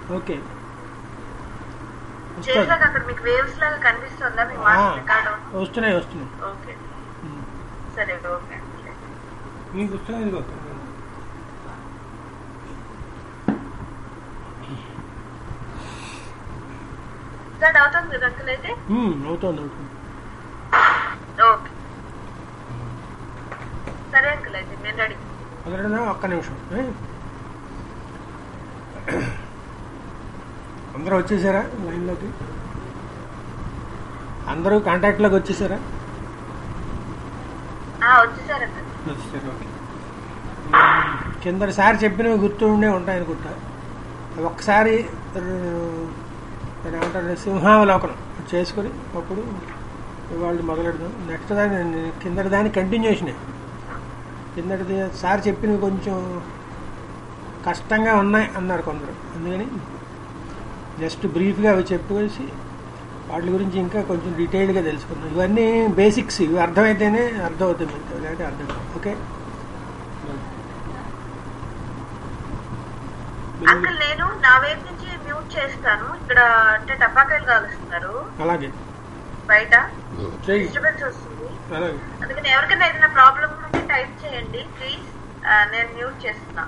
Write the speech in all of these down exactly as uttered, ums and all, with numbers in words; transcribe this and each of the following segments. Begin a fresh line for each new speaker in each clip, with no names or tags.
Okay
చేసాక అక్కడ మీకు వేవ్స్ లాగా కనిపిస్తుందా మీ మాట రికార్డ్ అవుతుంది?
వస్తున్నాయి వస్తున్నాయి.
ఓకే సరే ఓకే
మీకు వస్తున్నాయి.
రికార్డ్ అవుతుంది కదా అంకుల్ అయితే?
అవుతుంది అవుతుంది.
ఓకే సరే అంకుల్ అయితే నేను రెడీ.
అదనా ఒక్క నిమిషం. అందరూ వచ్చేసారా లైన్లోకి? అందరూ కాంటాక్ట్లోకి వచ్చేసారా?
వచ్చేసారు.
ఓకే. కిందసారి చెప్పినవి గుర్తు ఉండే ఉంటాయనుకుంటా. ఒక్కసారి ఏమంటారు సింహావలోకనం చేసుకొని అప్పుడు వాళ్ళు మొదలెడదాం. నెక్స్ట్ దాన్ని కిందటి దాన్ని కంటిన్యూషనే. కిందటిది సార్ చెప్పినవి కొంచెం కష్టంగా ఉన్నాయి అన్నారు కొందరు, అందుకని జస్ట్ బ్రీఫ్గా అవి చెప్పేసి వాటి గురించి ఇంకా కొంచెం డీటెయిల్గా తెలుసుకుందాం. ఇవన్నీ బేసిక్స్, ఇవి అర్థమైతేనే అర్థం అవుతుంది మీకు, లేదంటే అర్థం కాదు. ఓకే
అంకుల్ నేను నా వైపు నుంచి మ్యూట్ చేస్తాను. ఇక్కడ అంటే టపాకాయలు కాలుస్తున్నారు
అలాగే
బయట, డిస్టర్బెన్స్ వస్తుంది. అందుకని ఎవరికైనా ఏదైనా ప్రాబ్లం ఉంటే టైప్ చేయండి ప్లీజ్. నేను మ్యూట్ చేస్తున్నా.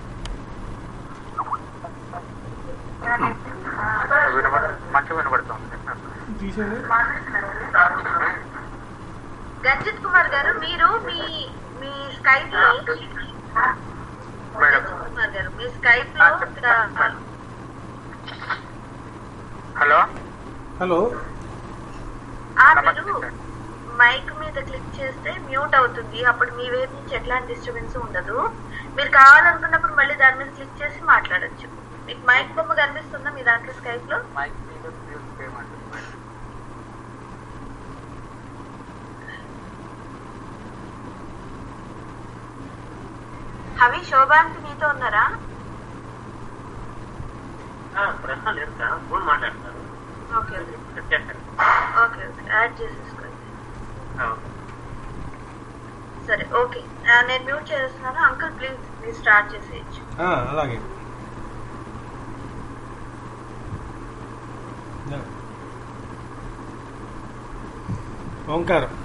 గంజిత్ కుమార్ గారు మీరు మీ మీ స్కైప్ లో కుమార్ గారు మీ స్కైప్ లో
హలో
హలో
మీరు మైక్ మీద క్లిక్ చేస్తే మ్యూట్ అవుతుంది. అప్పుడు మీ వైపు నుంచి ఎట్లాంటి డిస్టర్బెన్స్ ఉండదు. మీరు కావాలనుకున్నప్పుడు మళ్ళీ దాని మీద క్లిక్ చేసి మాట్లాడచ్చు. మీకు మైక్ బొమ్మ కనిపిస్తుందా మీ దాంట్లో స్కైప్ లో? అవి శోభాంతి మీతో ఉన్నారా? ఓకే ఓకే యాడ్ చేసేసుకోండి. సరే ఓకే నేను మ్యూట్ చేస్తున్నాను. అంకుల్ ప్లీజ్ మీరు స్టార్ట్ చేసేయచ్చు.
అలాగే ఓంకారం.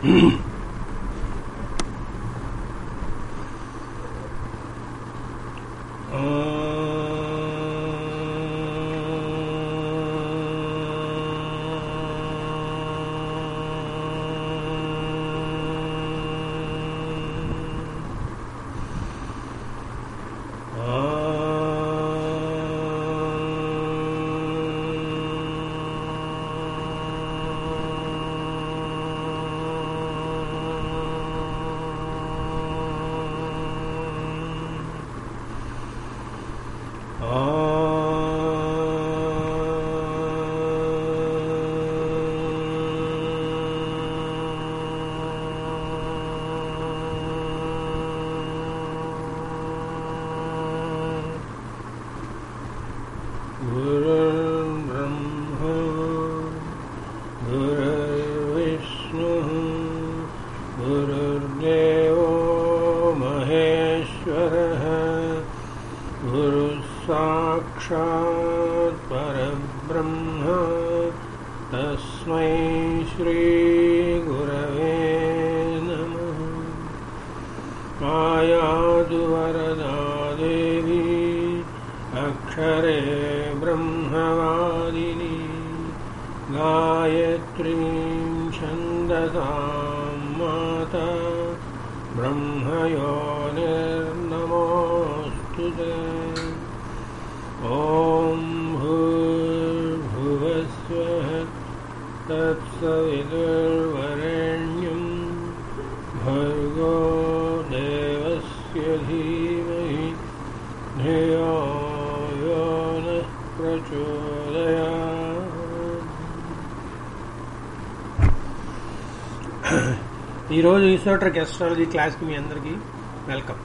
ఈరోజు ఈసోట్రిక్ అస్ట్రాలజీ క్లాస్కి మీ అందరికీ వెల్కమ్.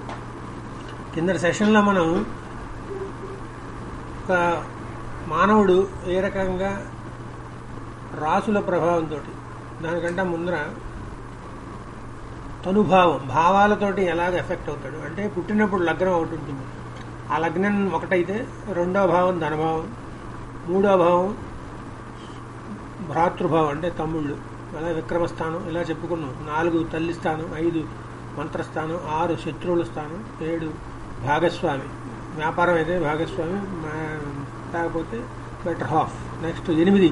కింద సెషన్లో మనం ఒక మానవుడు ఏ రకంగా రాసుల ప్రభావంతో, దానికంటే ముందర తనుభావం భావాలతోటి ఎలాగ ఎఫెక్ట్ అవుతాడు అంటే పుట్టినప్పుడు లగ్నం ఒకటి ఉంటుంది, ఆ లగ్నం ఒకటైతే రెండో భావం ధనభావం, మూడో భావం భ్రాతృభావం అంటే తమ్ముళ్ళు, అలా విక్రమస్థానం ఇలా చెప్పుకున్నాం. నాలుగు తల్లి స్థానం, ఐదు మంత్రస్థానం, ఆరు శత్రువుల స్థానం, ఏడు భాగస్వామి, వ్యాపారం అయితే భాగస్వామి, లేకపోతే బెటర్ హాఫ్. నెక్స్ట్ ఎనిమిది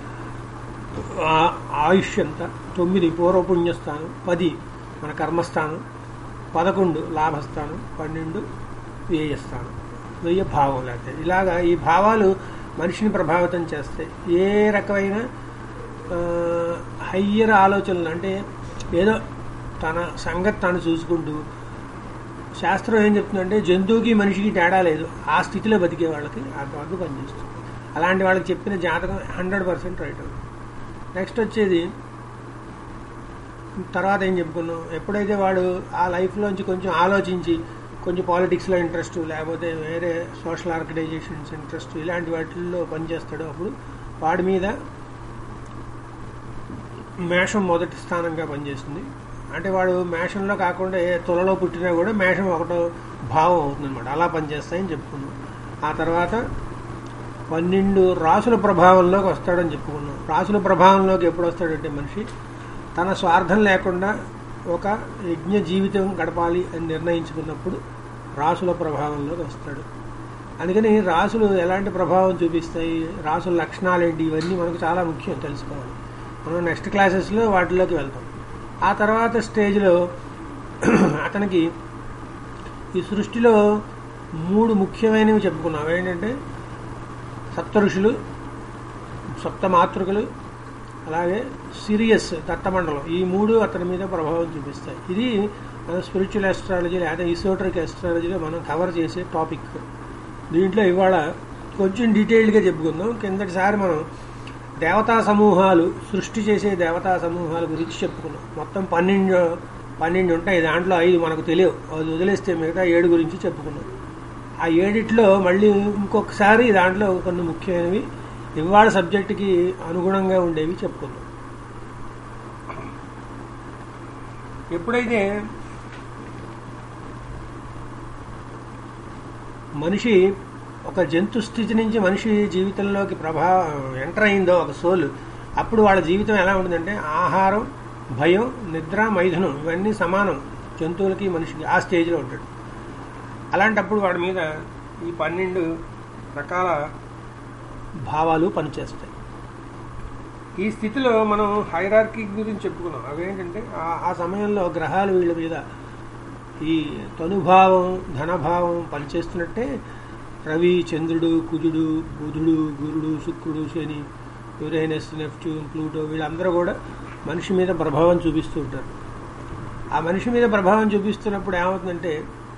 ఆయుష్ అంతా, తొమ్మిది పూర్వపుణ్యస్థానం, పది మన కర్మస్థానం, పదకొండు లాభస్థానం, పన్నెండు వ్యయస్థానం, వ్యయ భావం. లేకపోతే ఇలాగా ఈ భావాలు మనిషిని ప్రభావితం చేస్తాయి. ఏ రకమైన హయ్యర్ ఆలోచనలు అంటే ఏదో తన సంగతి తను చూసుకుంటూ, శాస్త్రం ఏం చెప్తుందంటే జంతువుకి మనిషికి తేడా లేదు, ఆ స్థితిలో బతికే వాళ్ళకి ఆ వరకు పనిచేస్తుంది. అలాంటి వాళ్ళకి చెప్పిన జాతకం హండ్రెడ్ పర్సెంట్ రైట్ అవుతుంది. నెక్స్ట్ వచ్చేది తర్వాత ఏం చెప్పుకున్నాం, ఎప్పుడైతే వాడు ఆ లైఫ్లోంచి కొంచెం ఆలోచించి కొంచెం పాలిటిక్స్లో ఇంట్రెస్ట్, లేకపోతే వేరే సోషల్ ఆర్గనైజేషన్స్ ఇంట్రెస్ట్, ఇలాంటి వాటిల్లో పనిచేస్తాడో అప్పుడు వాడి మీద మేషం మొదటి స్థానంగా పనిచేస్తుంది. అంటే వాడు మేషంలో కాకుండా ఏ తులలో పుట్టినా కూడా మేషం ఒకటో భావం అవుతుందన్నమాట. అలా పనిచేస్తాయని చెప్పుకున్నాం. ఆ తర్వాత పన్నెండు రాసుల ప్రభావంలోకి వస్తాడని చెప్పుకున్నాం. రాసుల ప్రభావంలోకి ఎప్పుడు వస్తాడంటే మనిషి తన స్వార్థం లేకుండా ఒక యజ్ఞ జీవితం గడపాలి అని నిర్ణయించుకున్నప్పుడు రాసుల ప్రభావంలోకి వస్తాడు. అందుకని రాసులు ఎలాంటి ప్రభావం చూపిస్తాయి, రాసుల లక్షణాలు ఏంటి, ఇవన్నీ మనకు చాలా ముఖ్యం తెలుసుకోవాలి. మనం నెక్స్ట్ క్లాసెస్లో వాటిలోకి వెళ్తాం. ఆ తర్వాత స్టేజ్లో అతనికి ఈ సృష్టిలో మూడు ముఖ్యమైనవి చెప్పుకున్నాం. ఏంటంటే సప్త ఋషులు, సప్త మాతృకలు, అలాగే సిరియస్ దత్తమండలం, ఈ మూడు అతని మీద ప్రభావం చూపిస్తాయి. ఇది మన స్పిరిచువల్ ఆస్ట్రాలజీ లేదా ఈసోటరిక్ ఆస్ట్రాలజీలో మనం కవర్ చేసే టాపిక్. దీంట్లో ఇవాళ కొంచెం డీటెయిల్డ్గా చెప్పుకుందాం. కిందటిసారి మనం దేవతా సమూహాలు, సృష్టి చేసే దేవతా సమూహాల గురించి చెప్పుకున్నాం. మొత్తం పన్నెండు పన్నెండు ఉంటాయి. దాంట్లో ఐదు మనకు తెలియవు, అది వదిలేస్తే మిగతా ఏడు గురించి చెప్పుకున్నాం. ఆ ఏడిట్లో మళ్ళీ ఇంకొకసారి దాంట్లో కొన్ని ముఖ్యమైనవి ఇవాళ సబ్జెక్టుకి అనుగుణంగా ఉండేవి చెప్పుకున్నాం. ఎప్పుడైతే మనిషి ఒక జంతు స్థితి నుంచి మనిషి జీవితంలోకి ప్రభావం ఎంటర్ అయిందో ఒక సోల్, అప్పుడు వాళ్ళ జీవితం ఎలా ఉంటుందంటే ఆహారం, భయం, నిద్ర, మైథునం ఇవన్నీ సమానం జంతువులకి మనిషికి. ఆ స్టేజ్లో ఉంటాడు. అలాంటప్పుడు వాడి మీద ఈ పన్నెండు రకాల భావాలు పనిచేస్తాయి. ఈ స్థితిలో మనం హైరార్కీ గురించి చెప్పుకున్నాం. అవేంటంటే ఆ సమయంలో గ్రహాలు వీళ్ళ మీద ఈ తనుభావం, ధనభావం పనిచేస్తున్నట్టే రవి, చంద్రుడు, కుజుడు, బుధుడు, గురుడు, శుక్రుడు, శని, యురేనస్, నెప్ట్యూన్, ప్లూటో వీళ్ళందరూ కూడా మనిషి మీద ప్రభావం చూపిస్తూ ఉంటారు. ఆ మనిషి మీద ప్రభావం చూపిస్తున్నప్పుడు ఏమవుతుందంటే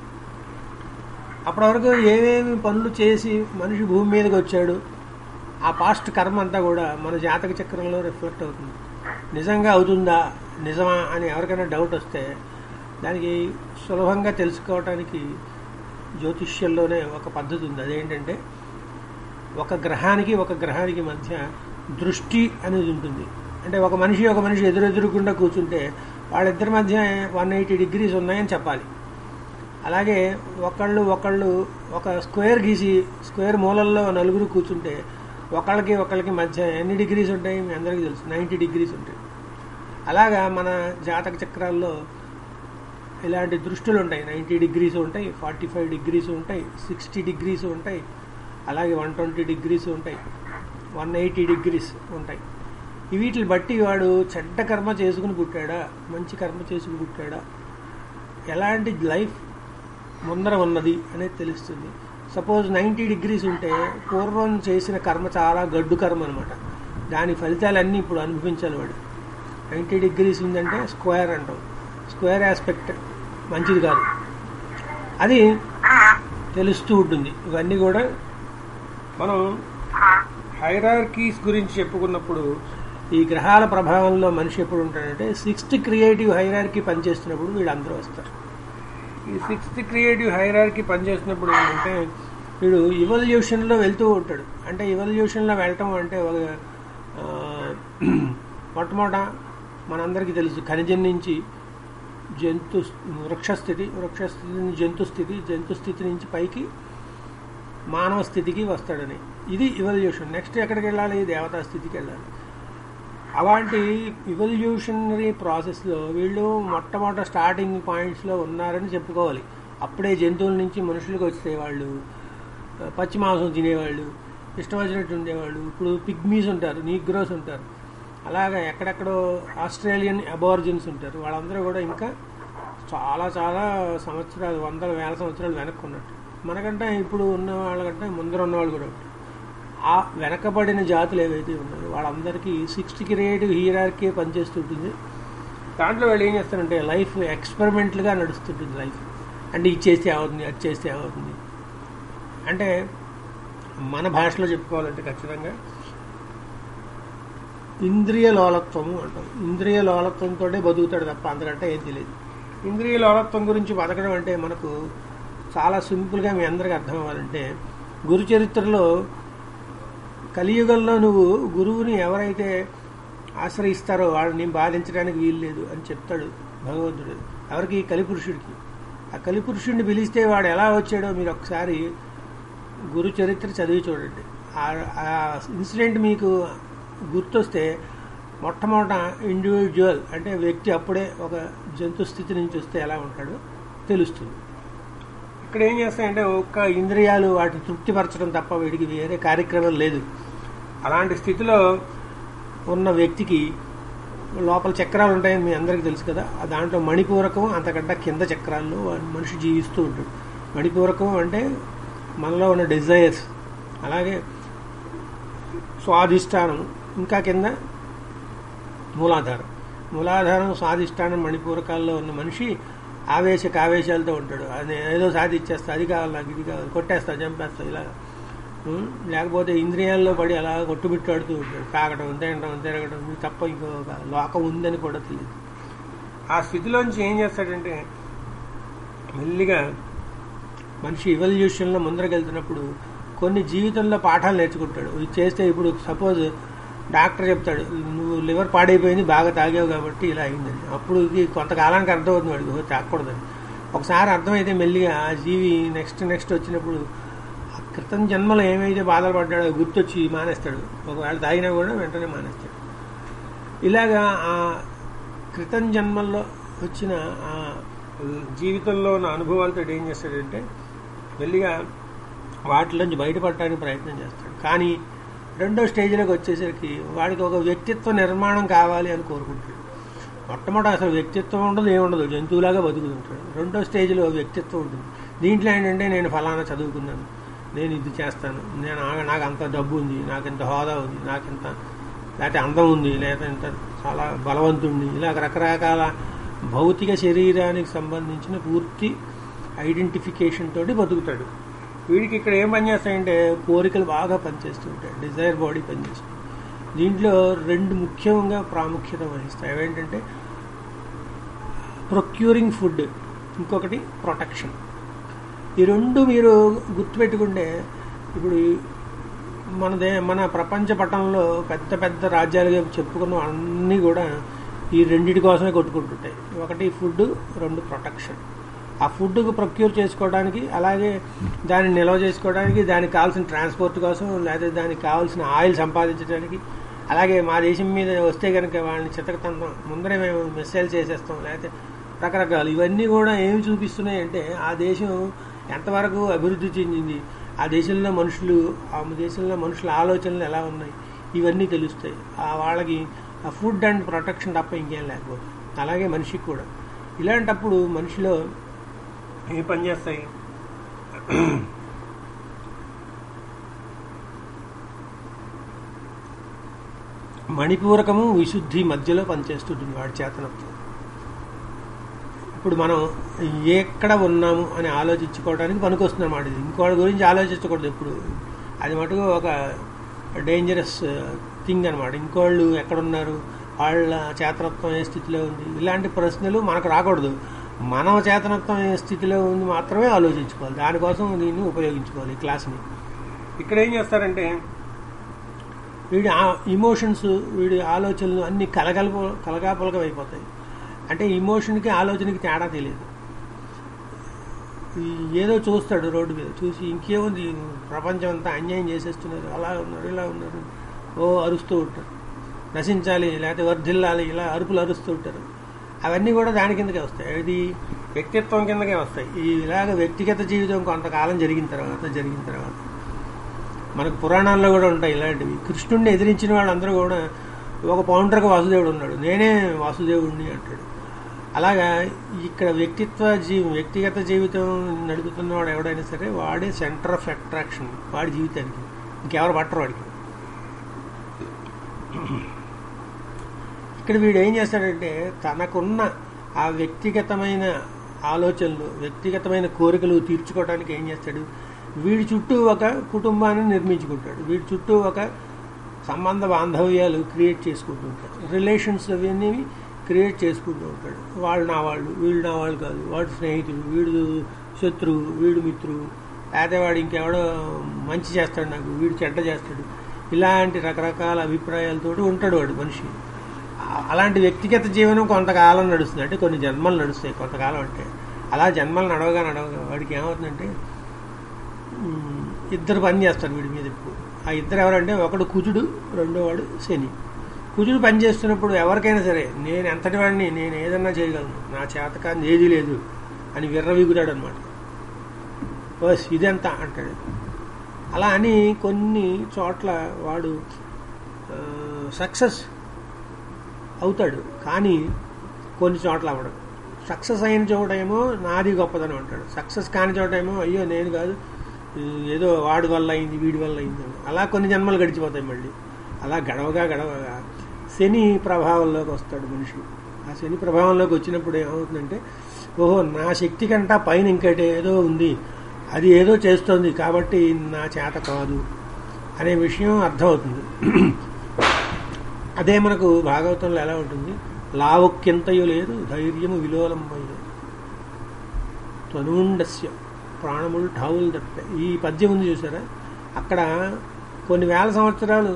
అప్పటి వరకు ఏమేమి పనులు చేసి మనిషి భూమి మీదకి వచ్చాడు, ఆ పాస్ట్ కర్మ అంతా కూడా మన జాతక చక్రంలో రిఫ్లెక్ట్ అవుతుంది. నిజంగా అవుతుందా, నిజమా అని ఎవరికైనా డౌట్ వస్తే దానికి సులభంగా తెలుసుకోవటానికి జ్యోతిష్యంలోనే ఒక పద్ధతి ఉంది. అదేంటంటే ఒక గ్రహానికి ఒక గ్రహానికి మధ్య దృష్టి అనేది ఉంటుంది. అంటే ఒక మనిషి ఒక మనిషి ఎదురెదురుకుండా కూర్చుంటే వాళ్ళిద్దరి మధ్య వన్ ఎయిటీ డిగ్రీస్ ఉన్నాయని చెప్పాలి. అలాగే ఒకళ్ళు ఒకళ్ళు ఒక స్క్వేర్ గీసి స్క్వేర్ మూలల్లో నలుగురు కూర్చుంటే ఒకళ్ళకి ఒకళ్ళకి మధ్య ఎన్ని డిగ్రీస్ ఉంటాయి మీ అందరికీ తెలుసు, నైంటీ డిగ్రీస్ ఉంటాయి. అలాగా మన జాతక చక్రాల్లో ఇలాంటి దృష్టిలు ఉంటాయి. నైంటీ డిగ్రీస్ ఉంటాయి, ఫార్టీ ఫైవ్ డిగ్రీస్ ఉంటాయి, సిక్స్టీ డిగ్రీస్ ఉంటాయి, అలాగే వన్ ట్వంటీ డిగ్రీస్ ఉంటాయి, వన్ ఎయిటీ డిగ్రీస్ ఉంటాయి. వీటిని బట్టి వాడు చెడ్డ కర్మ చేసుకుని పుట్టాడా, మంచి కర్మ చేసుకుని పుట్టాడా, ఎలాంటి లైఫ్ ముందర ఉన్నది అనేది తెలుస్తుంది. సపోజ్ నైంటీ డిగ్రీస్ ఉంటే పూర్వం చేసిన కర్మ చాలా గడ్డు కర్మ అనమాట. దాని ఫలితాలన్నీ ఇప్పుడు అనుభవించాలి వాడు. నైంటీ డిగ్రీస్ ఉందంటే స్క్వేర్ అంటాం. స్క్వేర్ ఆస్పెక్ట్ మంచిది కాదు, అది తెలుస్తూ ఉంటుంది. ఇవన్నీ కూడా మనం హైరార్కీస్ గురించి చెప్పుకున్నప్పుడు ఈ గ్రహాల ప్రభావంలో మనిషి ఎప్పుడు ఉంటాడంటే సిక్స్త్ క్రియేటివ్ హైరార్కీ పనిచేస్తున్నప్పుడు వీళ్ళందరూ వస్తారు. ఈ సిక్స్త్ క్రియేటివ్ హైరార్కీ పనిచేస్తున్నప్పుడు ఏంటంటే వీడు ఇవల్యూషన్లో వెళ్తూ ఉంటాడు. అంటే ఇవల్యూషన్లో వెళ్ళటం అంటే ఒక మొట్టమొదట మనందరికీ తెలుసు ఖనిజం నుంచి జంతు వృక్షస్థితి, వృక్షస్థితి నుంచి జంతు స్థితి, జంతు స్థితి నుంచి పైకి మానవ స్థితికి వస్తాడని. ఇది ఇవల్యూషన్. నెక్స్ట్ ఎక్కడికి వెళ్ళాలి? దేవతా స్థితికి వెళ్ళాలి. అలాంటి ఇవల్యూషనరీ ప్రాసెస్లో వీళ్ళు మొట్టమొదటి స్టార్టింగ్ పాయింట్స్లో ఉన్నారని చెప్పుకోవాలి. అప్పుడే జంతువుల నుంచి మనుషులకు వస్తే వాళ్ళు పచ్చి మాంసం తినేవాళ్ళు, ఇష్టం వచ్చినట్టు ఉండేవాళ్ళు. ఇప్పుడు పిగ్మీస్ ఉంటారు, నీగ్రోస్ ఉంటారు, అలాగా ఎక్కడెక్కడో ఆస్ట్రేలియన్ అబార్జిన్స్ ఉంటారు. వాళ్ళందరూ కూడా ఇంకా చాలా చాలా సంవత్సరాలు, వందల వేల సంవత్సరాలు వెనక్కి ఉన్నట్టు. మనకంటే ఇప్పుడు ఉన్న వాళ్ళకంటే ముందర ఉన్నవాళ్ళు కూడా ఉంటారు. ఆ వెనకబడిన జాతులు ఏవైతే ఉన్నాయో వాళ్ళందరికీ సిక్స్టీ క్రియేటివ్ హీరార్కీ పనిచేస్తుంటుంది. దాంట్లో వాళ్ళు ఏం చేస్తారంటే లైఫ్ ఎక్స్పెరిమెంట్లుగా నడుస్తుంటుంది లైఫ్. అంటే ఇది చేస్తే అవుతుంది, అది చేస్తే అవుతుంది. అంటే మన భాషలో చెప్పుకోవాలంటే ఖచ్చితంగా ఇంద్రియ లోలత్వము అంటాం. ఇంద్రియ లోలత్వంతో బతుకుతాడు తప్ప అంతకంటే ఏం తెలియదు. ఇంద్రియ లోలత్వం గురించి బతకడం అంటే మనకు చాలా సింపుల్గా మీ అందరికీ అర్థం అవ్వాలంటే, గురు చరిత్రలో కలియుగంలో నువ్వు గురువుని ఎవరైతే ఆశ్రయిస్తారో వాళ్ళని బాధించడానికి వీలు లేదు అని చెప్తాడు భగవంతుడు. ఎవరికి? కలిపురుషుడికి. ఆ కలిపురుషుడిని పిలిస్తే వాడు ఎలా వచ్చాడో మీరు ఒకసారి గురు చరిత్ర చదివి చూడండి. ఆ ఇన్సిడెంట్ మీకు గుర్తొస్తే మొట్టమొదట ఇండివిజువల్ అంటే వ్యక్తి అప్పుడే ఒక జంతు స్థితి నుంచి వస్తే ఎలా ఉంటాడో తెలుస్తుంది. ఇక్కడ ఏం చేస్తాయంటే ఒక్క ఇంద్రియాలు వాటిని తృప్తిపరచడం తప్ప వీడికి వేరే కార్యక్రమం లేదు. అలాంటి స్థితిలో ఉన్న వ్యక్తికి లోపల చక్రాలు ఉంటాయని మీ అందరికీ తెలుసు కదా. దాంట్లో మణిపూరకం అంతకంటే కింద చక్రాల్లో మనిషి జీవిస్తూ ఉంటాడు. మణిపూరకం అంటే మనలో ఉన్న డిజైర్స్, అలాగే స్వాధిష్టానం, ఇంకా కింద మూలాధారం. మూలాధారం, స్వాధిష్టానం, మణిపూరకాల్లో ఉన్న మనిషి ఆవేశ కావేశాలతో ఉంటాడు. అది ఏదో సాధించేస్తా, అది కావాలి నాకు, ఇది కావాలి, కొట్టేస్తా, చంపేస్తా, ఇలా. లేకపోతే ఇంద్రియాల్లో పడి అలా కొట్టుమిట్టాడుతూ ఉంటాడు. తాగడం, తినడం, తిరగడం తప్ప ఇంకో లోకం ఉందని కూడా తెలియదు. ఆ స్థితిలోంచి ఏం చేస్తాడంటే మెల్లిగా మనిషి ఇవల్యూషన్లో ముందరకెళ్తున్నప్పుడు కొన్ని జీవితంలో పాఠాలు నేర్చుకుంటాడు. ఇది చేస్తే ఇప్పుడు సపోజ్ డాక్టర్ చెప్తాడు నువ్వు లివర్ పాడైపోయింది, బాగా తాగావు కాబట్టి ఇలా అయిందని. అప్పుడు ఇది కొంతకాలానికి అర్థమవుతుంది వాడికి తాగకూడదని. ఒకసారి అర్థమైతే మెల్లిగా ఆ జీవి నెక్స్ట్ నెక్స్ట్ వచ్చినప్పుడు క్రితం జన్మలో ఏమైతే బాధలు పడ్డాడో గుర్తొచ్చి మానేస్తాడు. ఒకవేళ తాగినా కూడా వెంటనే మానేస్తాడు. ఇలాగా ఆ క్రితం జన్మల్లో వచ్చిన ఆ జీవితంలో ఉన్న అనుభవాలతో ఏం చేస్తాడంటే మెల్లిగా వాటిలోంచి బయటపడటానికి ప్రయత్నం చేస్తాడు. కానీ రెండో స్టేజ్లోకి వచ్చేసరికి వాడికి ఒక వ్యక్తిత్వ నిర్మాణం కావాలి అని కోరుకుంటాడు. మొట్టమొదటి అసలు వ్యక్తిత్వం ఉండదు, ఏముండదు, జంతువులాగా బతుకుతుంటాడు. రెండో స్టేజ్లో వ్యక్తిత్వం ఉంటుంది. దీంట్లో ఏంటంటే నేను ఫలానా చదువుకున్నాను, నేను ఇది చేస్తాను, నేను నాకు అంత డబ్బు ఉంది, నాకు ఇంత హోదా ఉంది, నాకు ఇంత లేకపోతే అందం ఉంది, లేకపోతే ఇంత చాలా బలవంతుడిని, ఇలా రకరకాల భౌతిక శరీరానికి సంబంధించిన పూర్తి ఐడెంటిఫికేషన్ తోటి బతుకుతాడు. వీడికి ఇక్కడ ఏం పనిచేస్తాయంటే కోరికలు బాగా పనిచేస్తూ ఉంటాయి, డిజైర్ బాడీ పనిచేస్తుంది. దీంట్లో రెండు ముఖ్యంగా ప్రాముఖ్యత వహిస్తాయి. అవేంటంటే ప్రొక్యూరింగ్ ఫుడ్, ఇంకొకటి ప్రొటెక్షన్. ఈ రెండు మీరు గుర్తుపెట్టుకుంటే ఇప్పుడు మన దే మన ప్రపంచ పటంలో పెద్ద పెద్ద రాజ్యాలుగా చెప్పుకున్న అన్నీ కూడా ఈ రెండింటి కోసమే కొట్టుకుంటుంటాయి. ఒకటి ఫుడ్, రెండు ప్రొటెక్షన్. ఆ ఫుడ్కు ప్రొక్యూర్ చేసుకోవడానికి, అలాగే దాన్ని నిల్వ చేసుకోవడానికి, దానికి కావాల్సిన ట్రాన్స్పోర్ట్ కోసం, లేదా దానికి కావాల్సిన ఆయిల్ సంపాదించడానికి, అలాగే మా దేశం మీద వస్తే కనుక వాళ్ళని చితకతంతం ముందరే మేము మిస్సైల్స్ చేసేస్తాం, లేకపోతే రకరకాలు. ఇవన్నీ కూడా ఏమి చూపిస్తున్నాయి అంటే ఆ దేశం ఎంతవరకు అభివృద్ధి చెందింది, ఆ దేశంలో మనుషులు ఆ దేశంలో మనుషుల ఆలోచనలు ఎలా ఉన్నాయి, ఇవన్నీ తెలుస్తాయి. ఆ వాళ్ళకి ఆ ఫుడ్ అండ్ ప్రొటెక్షన్ తప్ప ఇంకేం లేకపోతే. అలాగే మనిషికి కూడా ఇలాంటప్పుడు మనిషిలో ఏ పని చేస్తాయి, మణిపూరకము విశుద్ధి మధ్యలో పనిచేస్తుంటుంది వాడి చేతనత్వం. ఇప్పుడు మనం ఎక్కడ ఉన్నాము అని ఆలోచించుకోవడానికి పనికొస్తుంది అన్నమాట. ఇది ఇంకోటి గురించి ఆలోచించకూడదు ఎప్పుడు. అది మటుకు ఒక డేంజరస్ థింగ్ అనమాట. ఇంకోళ్ళు ఎక్కడున్నారు, వాళ్ళ చేతనత్వం ఏ స్థితిలో ఉంది, ఇలాంటి ప్రశ్నలు మనకు రాకూడదు. మానవ చేతనత్వం ఏ స్థితిలో ఉంది మాత్రమే ఆలోచించుకోవాలి. దానికోసం దీన్ని ఉపయోగించుకోవాలి ఈ క్లాస్ని. ఇక్కడ ఏం చేస్తారంటే వీడి ఇమోషన్స్, వీడి ఆలోచనలు అన్నీ కలగల కలగాపులకం అయిపోతాయి. అంటే ఇమోషన్కి ఆలోచనకి తేడా తెలియదు. ఈ ఏదో చూస్తాడు రోడ్డు మీద, చూసి ఇంకేముంది ప్రపంచం అంతా అన్యాయం చేసేస్తున్నారు, అలా ఉన్నారు ఇలా ఉన్నారు, ఓ అరుస్తూ ఉంటారు, నశించాలి లేకపోతే వర్ధిల్లాలి ఇలా అరుపులు అరుస్తూ ఉంటారు. అవన్నీ కూడా దాని కిందకే వస్తాయి, అది వ్యక్తిత్వం కిందకే వస్తాయి. ఈ ఇలాగ వ్యక్తిగత జీవితం కొంతకాలం జరిగిన తర్వాత జరిగిన తర్వాత మనకు పురాణాల్లో కూడా ఉంటాయి ఇలాంటివి. కృష్ణుడిని ఎదిరించిన వాళ్ళందరూ కూడా ఒక పౌండ్రకు వాసుదేవుడు ఉన్నాడు, నేనే వాసుదేవుడిని అంటాడు. అలాగా ఇక్కడ వ్యక్తిత్వ జీ వ్యక్తిగత జీవితం నడుపుతున్నవాడు ఎవడైనా సరే వాడే సెంటర్ ఆఫ్ అట్రాక్షన్ వాడి జీవితానికి, ఇంకెవరు పట్టరు వాడికి. ఇక్కడ వీడు ఏం చేస్తాడంటే తనకున్న ఆ వ్యక్తిగతమైన ఆలోచనలు వ్యక్తిగతమైన కోరికలు తీర్చుకోవడానికి ఏం చేస్తాడు, వీడి చుట్టూ ఒక కుటుంబాన్ని నిర్మించుకుంటాడు, వీడి చుట్టూ ఒక సంబంధ బాంధవ్యాలు క్రియేట్ చేసుకుంటూ ఉంటాడు, రిలేషన్స్ అవన్నీ క్రియేట్ చేసుకుంటూ ఉంటాడు. వాళ్ళు నా వాళ్ళు, వీళ్ళు నా వాళ్ళు కాదు, వాడు స్నేహితుడు, వీడు శత్రువు, వీడు మిత్రువు, లేకపోతే వాడు ఇంకెవడో మంచి చేస్తాడు నాకు, వీడు చెడ్డ చేస్తాడు, ఇలాంటి రకరకాల అభిప్రాయాలతో ఉంటాడు వాడు మనిషి. అలాంటి వ్యక్తిగత జీవనం కొంతకాలం నడుస్తుంది, అంటే కొన్ని జన్మలు నడుస్తాయి కొంతకాలం. అంటే అలా జన్మలు నడవగా నడవగా వాడికి ఏమవుతుందంటే ఇద్దరు పని చేస్తారు వీడి మీద ఇప్పుడు. ఆ ఇద్దరు ఎవరంటే ఒకడు కుజుడు, రెండో వాడు శని. కుజుడు పని చేస్తున్నప్పుడు ఎవరికైనా సరే నేను ఎంతటి వాడిని, నేను ఏదన్నా చేయగలను, నా చేతకాన్ని ఏదీ లేదు అని విర్రవీగుతాడు అనమాట. బస్ ఇదంతా అంటాడు. అలా అని కొన్ని చోట్ల వాడు సక్సెస్ అవుతాడు, కానీ కొన్ని చోట్ల అవ్వడం. సక్సెస్ అయిన చోటేమో నాది గొప్పదని అంటాడు, సక్సెస్ కాని చోటేమో అయ్యో నేను కాదు, ఏదో వాడి వల్ల అయింది వీడి వల్ల అయింది. అలా కొన్ని జన్మలు గడిచిపోతాయి. మళ్ళీ అలా గడవగా గడవగా శని ప్రభావంలోకి వస్తాడు మనిషి. ఆ శని ప్రభావంలోకి వచ్చినప్పుడు ఏమవుతుందంటే ఓహో నా శక్తి కంటా పైన ఇంకటి ఏదో ఉంది, అది ఏదో చేస్తోంది కాబట్టి నా చేత కాదు అనే విషయం అర్థమవుతుంది. అదే మనకు భాగవతంలో ఎలా ఉంటుంది, లావక్యంతయు లేదు ధైర్యము విలోలంబయ్య త్వనుండస్య ప్రాణములు ఠావులు తప్పే. ఈ పద్యం ఉంది చూసారా, అక్కడ కొన్ని వేల సంవత్సరాలు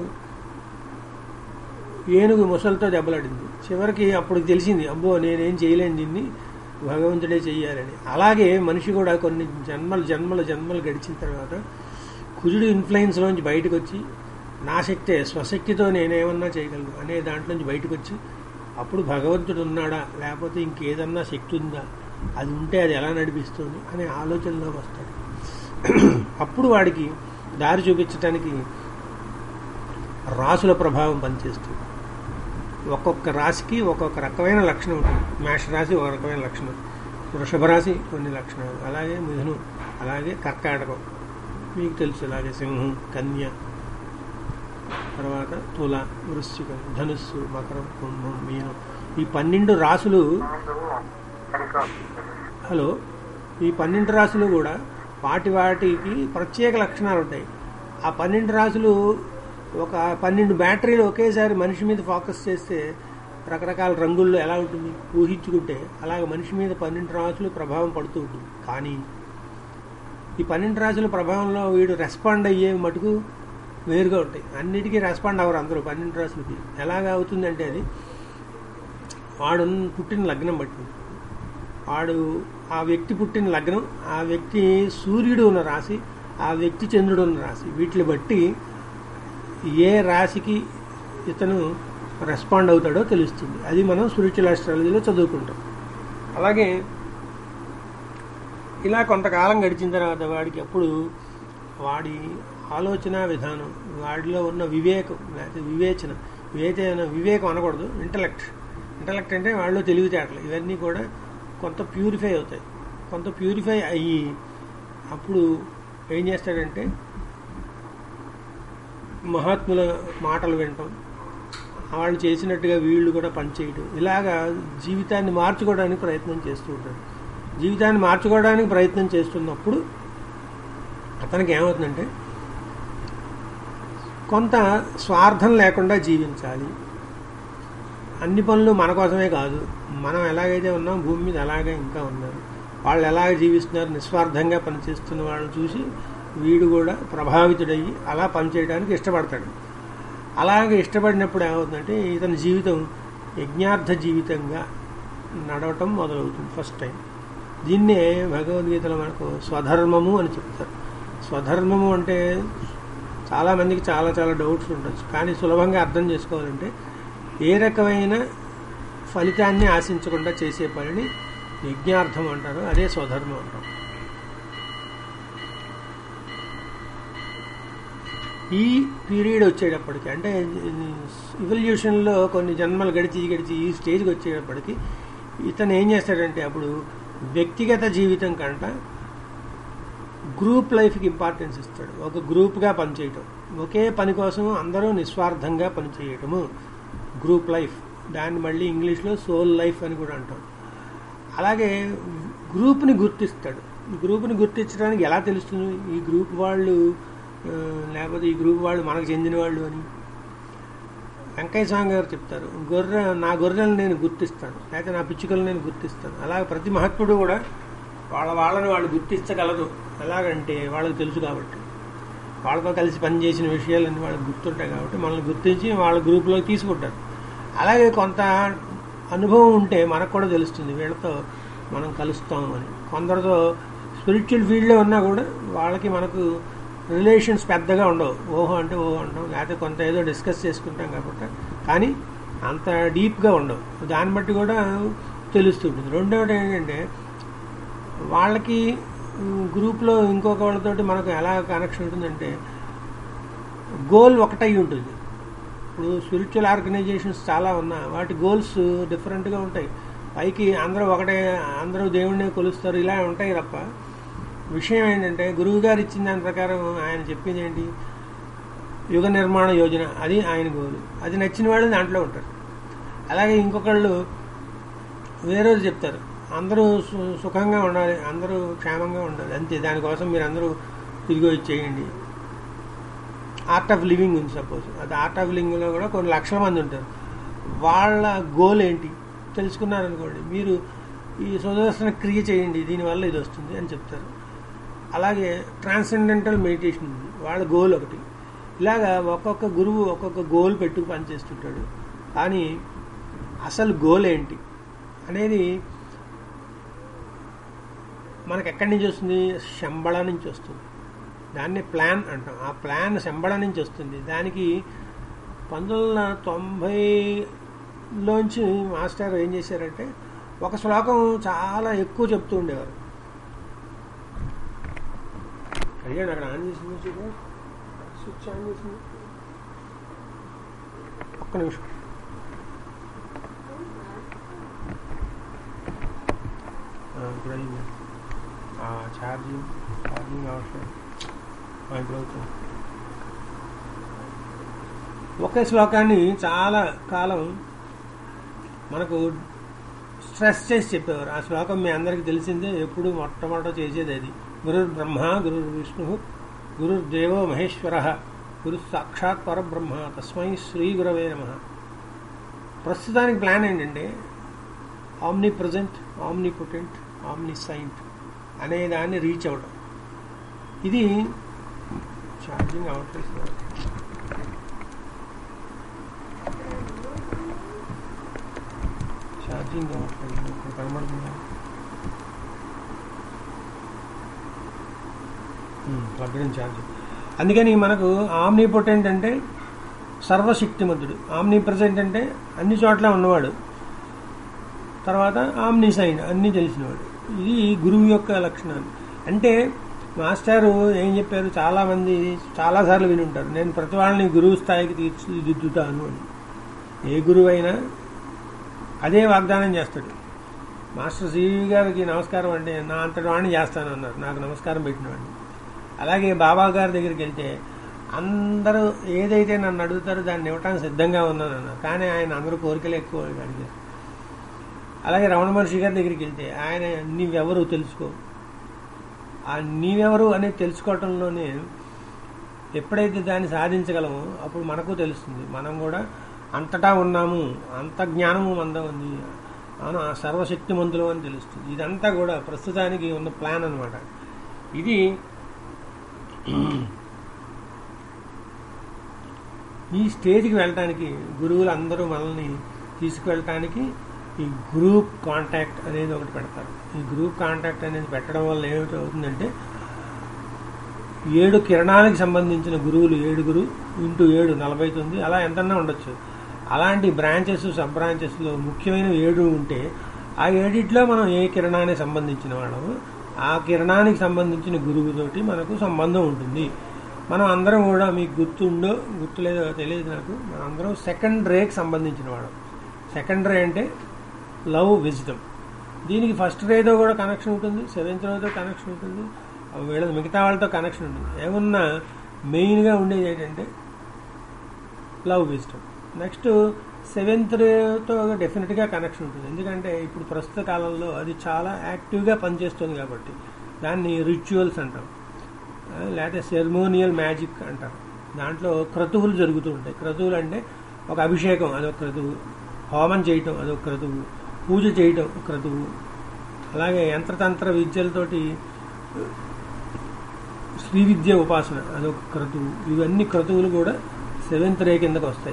ఏనుగు ముసలితో దెబ్బలాడింది, చివరికి అప్పుడు తెలిసింది అబ్బో నేనేం చేయలేను, దీన్ని భగవంతుడే చెయ్యాలని. అలాగే మనిషి కూడా కొన్ని జన్మలు జన్మలు జన్మలు గడిచిన తర్వాత కుజుడు ఇన్ఫ్లుయెన్స్లోంచి బయటకు వచ్చి నా శక్తే స్వశక్తితో నేనేమన్నా చేయగలను అనే దాంట్లోంచి బయటకు వచ్చి అప్పుడు భగవంతుడు ఉన్నాడా లేకపోతే ఇంకేదన్నా శక్తి ఉందా, అది ఉంటే అది ఎలా నడిపిస్తుంది అనే ఆలోచనలోకి వస్తాడు. అప్పుడు వాడికి దారి చూపించడానికి రాసుల ప్రభావం పనిచేస్తుంది. ఒక్కొక్క రాశికి ఒక్కొక్క రకమైన లక్షణం ఉంటుంది. మేష రాశి ఒక రకమైన లక్షణం, వృషభ రాశి కొన్ని లక్షణాలు, అలాగే మిథునం, అలాగే కర్కాటకం మీకు తెలుసు, అలాగే సింహం, కన్య, తర్వాత తుల, వృశ్చికం, ధనుస్సు, మకరం, కుంభం, మీనం. ఈ పన్నెండు రాసులు హలో ఈ పన్నెండు రాసులు కూడా వాటి వాటికి ప్రత్యేక లక్షణాలు ఉంటాయి. ఆ పన్నెండు రాసులు ఒక పన్నెండు బ్యాటరీలు ఒకేసారి మనిషి మీద ఫోకస్ చేస్తే రకరకాల రంగుల్లో ఎలా ఉంటుంది ఊహించుకుంటే అలాగ మనిషి మీద పన్నెండు రాసులు ప్రభావం పడుతూ ఉంటుంది. కానీ ఈ పన్నెండు రాసుల ప్రభావంలో వీడు రెస్పాండ్ అయ్యే మటుకు వేరుగా ఉంటాయి. అన్నిటికీ రెస్పాండ్ అవ్వరు అందరూ పన్నెండు రాసులకి. ఎలాగా అవుతుందంటే అది వాడు పుట్టిన లగ్నం బట్టి, వాడు ఆ వ్యక్తి పుట్టిన లగ్నం, ఆ వ్యక్తి సూర్యుడు ఉన్న రాశి, ఆ వ్యక్తి చంద్రుడు ఉన్న రాశి, వీటిని బట్టి ఏ రాశికి ఇతను రెస్పాండ్ అవుతాడో తెలుస్తుంది. అది మనం స్పిరిచువల్ ఆస్ట్రాలజీలో చదువుకుంటాం. అలాగే ఇలా కొంతకాలం గడిచిన తర్వాత వాడికి అప్పుడు వాడి ఆలోచన విధానం, వాడిలో ఉన్న వివేకం లేకపోతే వివేచన, వివేచన వివేకం అనకూడదు, ఇంటలెక్ట్ ఇంటలెక్ట్ అంటే వాళ్ళు తెలివితేటలు, ఇవన్నీ కూడా కొంత ప్యూరిఫై అవుతాయి. కొంత ప్యూరిఫై అయ్యి అప్పుడు ఏం చేస్తాడంటే మహాత్ముల మాటలు వినటం, వాళ్ళు చేసినట్టుగా వీళ్ళు కూడా పనిచేయటం, ఇలాగా జీవితాన్ని మార్చుకోవడానికి ప్రయత్నం చేస్తూ ఉంటాడు. జీవితాన్ని మార్చుకోవడానికి ప్రయత్నం చేస్తున్నప్పుడు అతనికి ఏమవుతుందంటే కొంత స్వార్థం లేకుండా జీవించాలి. అన్ని పనులు మన కోసమే కాదు, మనం ఎలాగైతే ఉన్నాం భూమి మీద అలాగే ఇంకా ఉన్నారు, వాళ్ళు ఎలాగ జీవిస్తున్నారు నిస్వార్థంగా పనిచేస్తున్న వాళ్ళని చూసి వీడు కూడా ప్రభావితుడయ్యి అలా పనిచేయడానికి ఇష్టపడతాడు. అలాగే ఇష్టపడినప్పుడు ఏమవుతుందంటే ఇతని జీవితం యజ్ఞార్థ జీవితంగా నడవటం మొదలవుతుంది ఫస్ట్ టైం. దీన్నే భగవద్గీతలో మనకు స్వధర్మము అని చెప్తారు. స్వధర్మము అంటే చాలామందికి చాలా చాలా డౌట్స్ ఉండొచ్చు, కానీ సులభంగా అర్థం చేసుకోవాలంటే ఏ రకమైన ఫలితాన్ని ఆశించకుండా చేసే పనిని యజ్ఞార్థం అంటారు, అదే స్వధర్మం అంటారు. ఈ పీరియడ్ వచ్చేటప్పటికి అంటే ఇవల్యూషన్లో కొన్ని జన్మలు గడిచి గడిచి ఈ స్టేజ్కి వచ్చేటప్పటికి ఇతను ఏం చేస్తాడంటే అప్పుడు వ్యక్తిగత జీవితం కంట గ్రూప్ లైఫ్కి ఇంపార్టెన్స్ ఇస్తాడు. ఒక గ్రూప్గా పనిచేయటం, ఒకే పని కోసం అందరూ నిస్వార్థంగా పనిచేయటము గ్రూప్ లైఫ్. దాన్ని మళ్ళీ ఇంగ్లీష్లో సోల్ లైఫ్ అని కూడా అంటాం. అలాగే గ్రూప్ని గుర్తిస్తాడు. గ్రూప్ని గుర్తించడానికి ఎలా తెలుస్తుంది ఈ గ్రూప్ వాళ్ళు లేకపోతే ఈ గ్రూప్ వాళ్ళు మనకు చెందిన వాళ్ళు అని? వెంకయ్య స్వామి గారు చెప్తారు, గొర్రె నా గొర్రెలను నేను గుర్తిస్తాను, లేకపోతే నా పిచ్చుకలను నేను గుర్తిస్తాను. అలాగే ప్రతి మహత్తుడు కూడా వాళ్ళ వాళ్ళని వాళ్ళు గుర్తించగలరు. ఎలాగంటే వాళ్ళకి తెలుసు కాబట్టి, వాళ్ళతో కలిసి పనిచేసిన విషయాలన్నీ వాళ్ళకి గుర్తుంటాయి కాబట్టి మనల్ని గుర్తించి వాళ్ళ గ్రూప్లోకి తీసుకుంటారు. అలాగే కొంత అనుభవం ఉంటే మనకు కూడా తెలుస్తుంది వీళ్ళతో మనం కలుస్తాము అని. కొందరితో స్పిరిచువల్ ఫీల్డ్లో ఉన్నా కూడా వాళ్ళకి మనకు రిలేషన్స్ పెద్దగా ఉండవు. ఓహో అంటే ఓహో అంటాం, లేకపోతే కొంత ఏదో డిస్కస్ చేసుకుంటాం కాబట్టి, కానీ అంత డీప్గా ఉండవు. దాన్ని బట్టి కూడా తెలుస్తుంటుంది. రెండవది ఏంటంటే వాళ్ళకి గ్రూప్లో ఇంకొక వాళ్ళతోటి మనకు ఎలా కనెక్షన్ ఉంటుందంటే గోల్ ఒకటై ఉంటుంది. ఇప్పుడు స్పిరిచువల్ ఆర్గనైజేషన్స్ చాలా ఉన్నా వాటి గోల్స్ డిఫరెంట్గా ఉంటాయి. పైకి అందరూ ఒకటే, అందరూ దేవుడినే కొలుస్తారు, ఇలా ఉంటాయి తప్ప విషయం ఏంటంటే గురువు గారు ఇచ్చిన దాని ప్రకారం ఆయన చెప్పింది ఏంటి, యుగ నిర్మాణ యోజన, అది ఆయన గోలు. అది నచ్చిన వాళ్ళు దాంట్లో ఉంటారు. అలాగే ఇంకొకళ్ళు వేరేది చెప్తారు, అందరూ సుఖంగా ఉండాలి, అందరూ క్షేమంగా ఉండాలి, అంతే, దానికోసం మీరు అందరూ తిరిగి ఇచ్చేయండి. ఆర్ట్ ఆఫ్ లివింగ్ ఉంది సపోజ్, అది ఆర్ట్ ఆఫ్ లివింగ్లో కూడా కొన్ని లక్షల మంది ఉంటారు. వాళ్ళ గోల్ ఏంటి తెలుసుకున్నారనుకోండి, మీరు ఈ సుదర్శన క్రియ చేయండి, దీనివల్ల ఇది వస్తుంది అని చెప్తారు. అలాగే ట్రాన్సెండెంటల్ మెడిటేషన్ ఉంది, వాళ్ళ గోల్ ఒకటి. ఇలాగా ఒక్కొక్క గురువు ఒక్కొక్క గోల్ పెట్టుకు పనిచేస్తుంటాడు. కానీ అసలు గోల్ ఏంటి అనేది మనకు ఎక్కడి నుంచి వస్తుంది? శంబళ నుంచి వస్తుంది. దాన్ని ప్లాన్ అంటాం. ఆ ప్లాన్ శంబళ నుంచి వస్తుంది. దానికి పంతొమ్మిది వందల తొంభైలోంచి మాస్టర్ ఏం చేశారంటే ఒక శ్లోకం చాలా ఎక్కువ చెప్తూ ఉండేవారు. అడిగాడు అక్కడ ఆన్ చేసింది, స్విచ్ ఆన్ చేసింది, ఒక్క నిమిషం. ఇప్పుడు అయింది ఛార్జింగ్ ఛార్జింగ్ అవసరం ఇప్పుడు అవుతుంది. ఒకే శ్లోకాన్ని చాలా కాలం మనకు స్ట్రెస్ చేసి చెప్పేవారు. ఆ శ్లోకం మీ అందరికీ తెలిసిందే, ఎప్పుడు మొట్టమొదట చేసేది అది. గురుర్ బ్రహ్మ గురుర్ విష్ణు గురుర్దేవో మహేశ్వర గురు సాక్షాత్ పరబ్రహ్మ తస్మై శ్రీ గురవే నమః. ప్రస్తుతానికి ప్లాన్ ఏంటంటే omnipresent, omnipotent, omniscient అనే దాన్ని రీచ్ అవ్వడం. ఇది ఛార్జింగ్ అవ్వట్లేదు, ఛార్జింగ్ అవ్వట్లేదు, ఇప్పుడు కనబడుతుందా? Plugged in charging. అందుకని మనకు ఆమ్ని పొటెంట్ అంటే సర్వశక్తిమంతుడు, ఆమ్ని ప్రజెంట్ అంటే అన్ని చోట్ల ఉన్నవాడు, తర్వాత ఆమ్ని సైన్ అన్నీ తెలిసినవాడు. ఇది గురువు యొక్క లక్షణాలు. అంటే మాస్టారు ఏం చెప్పారు, చాలామంది చాలాసార్లు విని ఉంటారు, నేను ప్రతి వాళ్ళని గురువు స్థాయికి తీర్చిదిద్దుతాను అని. ఏ గురువు అయినా అదే వాగ్దానం చేస్తాడు. మాస్టర్ సివి గారికి నమస్కారం అంటే నా అంతటి వాడిని చేస్తాను అన్నారు, నాకు నమస్కారం పెట్టినవాడిని. అలాగే బాబా గారి దగ్గరికి వెళ్తే అందరూ ఏదైతే నన్ను అడుగుతారో దాన్ని ఇవ్వటానికి సిద్ధంగా ఉన్నాను అన్నారు, కానీ ఆయన అందరూ కోరికలు ఎక్కువ అడిగారు. అలాగే రమణ మహర్షి గారి దగ్గరికి వెళ్తే ఆయన నీవెవరు తెలుసుకో, ఆ నీవెవరు అనేది తెలుసుకోవటంలోనే ఎప్పుడైతే దాన్ని సాధించగలమో అప్పుడు మనకు తెలుస్తుంది మనం కూడా అంతటా ఉన్నాము, అంత జ్ఞానము మనలో ఉంది, అవును సర్వశక్తిమంతులు అని తెలుస్తుంది. ఇదంతా కూడా ప్రస్తుతానికి ఉన్న ప్లాన్ అనమాట. ఇది ఈ స్టేజ్కి వెళ్ళటానికి గురువులు అందరూ మనల్ని తీసుకువెళ్ళటానికి ఈ గ్రూప్ కాంటాక్ట్ అనేది ఒకటి పెడతారు. ఈ గ్రూప్ కాంటాక్ట్ అనేది పెట్టడం వల్ల ఏమిటి అవుతుందంటే ఏడు కిరణాలకు సంబంధించిన గురువులు ఏడుగురు ఇంటూ ఏడు నలభై తొమ్మిది అలా ఎంతన్నా ఉండొచ్చు. అలాంటి బ్రాంచెస్ సబ్ బ్రాంచెస్లో ముఖ్యమైన ఏడు ఉంటే ఆ ఏడిట్లో మనం ఏ కిరణానికి సంబంధించిన వాళ్ళము ఆ కిరణానికి సంబంధించిన గురువుతోటి మనకు సంబంధం ఉంటుంది. మనం అందరం కూడా మీకు గుర్తుండో గుర్తులేదో తెలియదు నాకు, మనం అందరం సెకండ్ రేకి సంబంధించిన వాళ్ళం. సెకండ్ రే అంటే లవ్ విజ్డమ్. దీనికి ఫస్ట్ రేతో కూడా కనెక్షన్ ఉంటుంది, సెవెంత్ రేతో కనెక్షన్ ఉంటుంది, వీళ్ళ మిగతా వాళ్ళతో కనెక్షన్ ఉంటుంది. ఏమన్నా మెయిన్గా ఉండేది ఏంటంటే లవ్ విజ్డమ్. నెక్స్ట్ సెవెంత్ రేతో డెఫినెట్గా కనెక్షన్ ఉంటుంది, ఎందుకంటే ఇప్పుడు ప్రస్తుత కాలంలో అది చాలా యాక్టివ్గా పనిచేస్తుంది కాబట్టి దాన్ని రిచువల్స్ అంటాం, లేకపోతే సెరమోనియల్ మ్యాజిక్ అంటారు. దాంట్లో క్రతువులు జరుగుతూ ఉంటాయి. క్రతువులు అంటే ఒక అభిషేకం అదొక క్రతువు, హోమం చేయటం అదొక క్రతువు, పూజ చేయటం ఒక క్రతువు, అలాగే యంత్రతంత్ర విద్యలతోటి శ్రీ విద్య ఉపాసన అదొక క్రతువు. ఇవన్నీ క్రతువులు కూడా సెవెంత్ రే కిందకు వస్తాయి.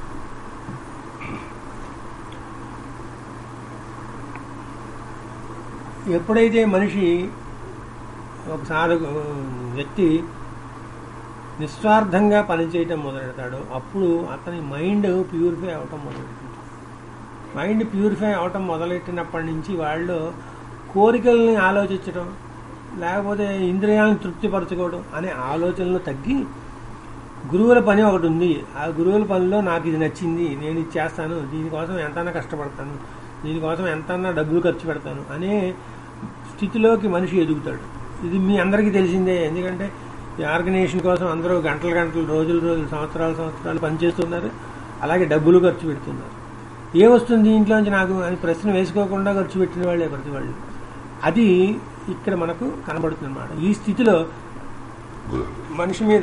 ఎప్పుడైతే మనిషి ఒక సాధక వ్యక్తి నిస్వార్థంగా పనిచేయటం మొదలెడతాడో అప్పుడు అతని మైండ్ ప్యూరిఫై అవటం మొదలెడుతుంది. మైండ్ ప్యూరిఫై అవటం మొదలెట్టినప్పటి నుంచి వాళ్ళు కోరికల్ని ఆలోచించడం లేకపోతే ఇంద్రియాలను తృప్తిపరచుకోవడం అనే ఆలోచనలు తగ్గి గురువుల పని ఒకటి ఉంది, ఆ గురువుల పనిలో నాకు ఇది నచ్చింది, నేను ఇది చేస్తాను, దీనికోసం ఎంతన్నా కష్టపడతాను, దీనికోసం ఎంతన్నా డబ్బులు ఖర్చు పెడతాను అనే స్థితిలోకి మనిషి ఎదుగుతాడు. ఇది మీ అందరికీ తెలిసిందే, ఎందుకంటే ఈ ఆర్గనైజేషన్ కోసం అందరూ గంటలు గంటలు రోజులు రోజులు సంవత్సరాలు సంవత్సరాలు పనిచేస్తున్నారు, అలాగే డబ్బులు ఖర్చు పెడుతున్నారు. ఏమొస్తుంది ఇంట్లోంచి నాకు అని ప్రశ్న వేసుకోకుండా ఖర్చు పెట్టిన వాళ్ళే ప్రతి వాళ్ళు. అది ఇక్కడ మనకు కనబడుతుంది అన్నమాట. ఈ స్థితిలో మనిషి మీద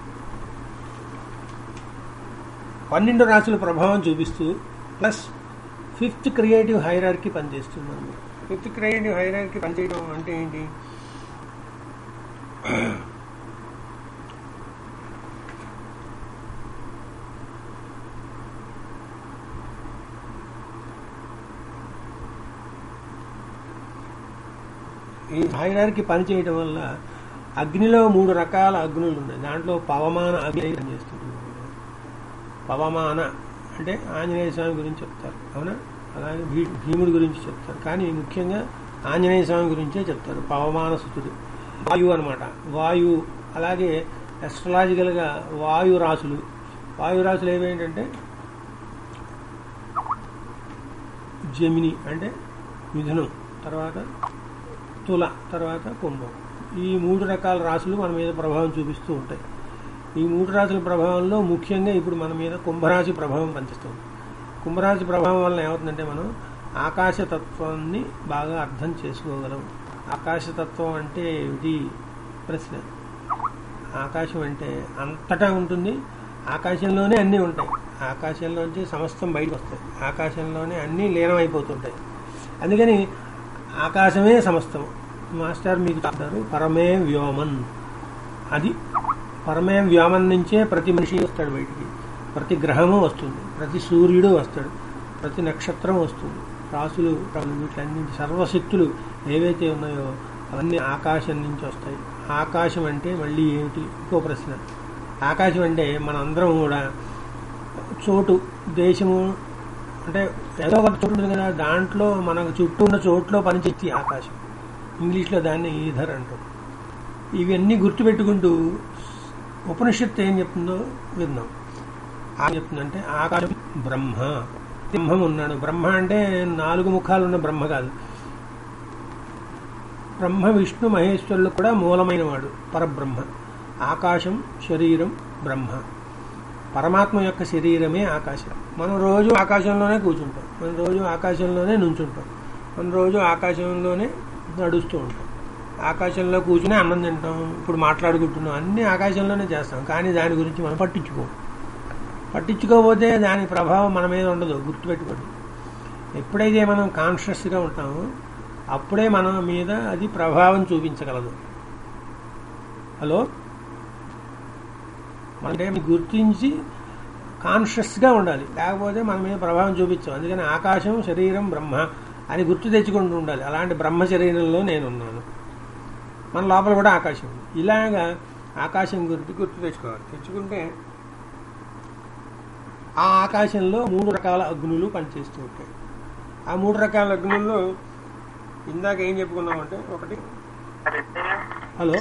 పన్నెండు రాశుల ప్రభావం చూపిస్తూ ప్లస్ ఫిఫ్త్ క్రియేటివ్ హైరార్కీ పనిచేస్తుంది. ఫిఫ్త్ క్రియేటివ్ హైరార్కీ పనిచేయడం అంటే ఏంటి? ఈ హైరార్కీ పనిచేయడం వల్ల అగ్నిలో మూడు రకాల అగ్నులు ఉన్నాయి. దాంట్లో పవమాన అగ్ని పనిచేస్తుంది. పవమాన అంటే ఆంజనేయ స్వామి గురించి చెప్తారు, అవునా? అలాగే భీ భీముడి గురించి చెప్తారు, కానీ ముఖ్యంగా ఆంజనేయ స్వామి గురించే చెప్తారు. పవమాన సుతుడు వాయువు అనమాట. వాయువు అలాగే ఎస్ట్రలాజికల్గా వాయు రాశులు. వాయు రాశులు ఏమేంటంటే జమిని అంటే మిథునం, తర్వాత తుల, తర్వాత కుంభం. ఈ మూడు రకాల రాశులు మన మీద ప్రభావం చూపిస్తూ ఉంటాయి. ఈ మూడు రాశుల ప్రభావంలో ముఖ్యంగా ఇప్పుడు మన మీద కుంభరాశి ప్రభావం పనిచేస్తుంది. కుంభరాశి ప్రభావం వల్ల ఏమవుతుందంటే మనం ఆకాశతత్వాన్ని బాగా అర్థం చేసుకోగలం. ఆకాశతత్వం అంటే ఏమిటి ప్రశ్న. ఆకాశం అంటే అంతటా ఉంటుంది, ఆకాశంలోనే అన్నీ ఉంటాయి, ఆకాశంలోంచి సమస్తం బయటకు వస్తాయి, ఆకాశంలోనే అన్నీ లీనమైపోతుంటాయి. అందుకని ఆకాశమే సమస్తం. మాస్టర్ మీకు చెప్తారు పరమే వ్యోమన్. అది పరమే వ్యోమన్ నుంచే ప్రతి మనిషి వస్తాడు బయటికి, ప్రతి గ్రహము వస్తుంది, ప్రతి సూర్యుడు వస్తాడు, ప్రతి నక్షత్రం వస్తుంది, రాసులు వీటన్ని సర్వశక్తులు ఏవైతే ఉన్నాయో అవన్నీ ఆకాశం నుంచి వస్తాయి. ఆకాశం అంటే మళ్ళీ ఏమిటి? ఇంకో ప్రశ్న. ఆకాశం అంటే మనందరం కూడా చోటు, దేశము అంటే ఏదో ఒక చోటు ఉంటుంది కదా, దాంట్లో మనకు చుట్టూ ఉన్న చోట్లో పనిచేసి ఆకాశం. ఇంగ్లీష్లో దాన్ని ఈధర్ అంటారు. ఇవన్నీ గుర్తుపెట్టుకుంటూ ఉపనిషత్తు ఏం చెప్తుందో విన్నాం. ఏం చెప్తుందంటే ఆకాశం బ్రహ్మ, బ్రహ్మం ఉన్నాడు. బ్రహ్మ అంటే నాలుగు ముఖాలు ఉన్న బ్రహ్మ కాదు. బ్రహ్మ విష్ణు మహేశ్వరులు కూడా మూలమైన వాడు పరబ్రహ్మ. ఆకాశం శరీరం బ్రహ్మ. పరమాత్మ యొక్క శరీరమే ఆకాశం. మనం రోజు ఆకాశంలోనే కూర్చుంటాం, మనం రోజు ఆకాశంలోనే నుంచుంటాం, మనం రోజు ఆకాశంలోనే నడుస్తూ ఉంటాం, ఆకాశంలో కూర్చుని అన్నం తింటాం, ఇప్పుడు మాట్లాడుకుంటున్నాం, అన్నీ ఆకాశంలోనే చేస్తాం. కానీ దాని గురించి మనం పట్టించుకోం. పట్టించుకోకపోతే దాని ప్రభావం మన మీద ఉండదు. గుర్తుపెట్టుకోండి, ఎప్పుడైతే మనం కాన్షియస్గా ఉంటామో అప్పుడే మన మీద అది ప్రభావం చూపించగలదు. హలో, అంటే గుర్తించి కాన్షియస్గా ఉండాలి, లేకపోతే మన మీద ప్రభావం చూపించాం. అందుకని ఆకాశం శరీరం బ్రహ్మ అని గుర్తు తెచ్చుకుంటూ ఉండాలి. అలాంటి బ్రహ్మ శరీరంలో నేనున్నాను. మన లోపల కూడా ఆకాశం ఉంది. ఇలాగా ఆకాశం గురించి గుర్తు తెచ్చుకోవాలి. తెచ్చుకుంటే ఆ ఆకాశంలో మూడు రకాల అగ్నులు పనిచేస్తూ ఉంటాయి. ఆ మూడు రకాల అగ్నుల్లో ఇందాక ఏం చెప్పుకున్నామంటే, ఒకటి హలో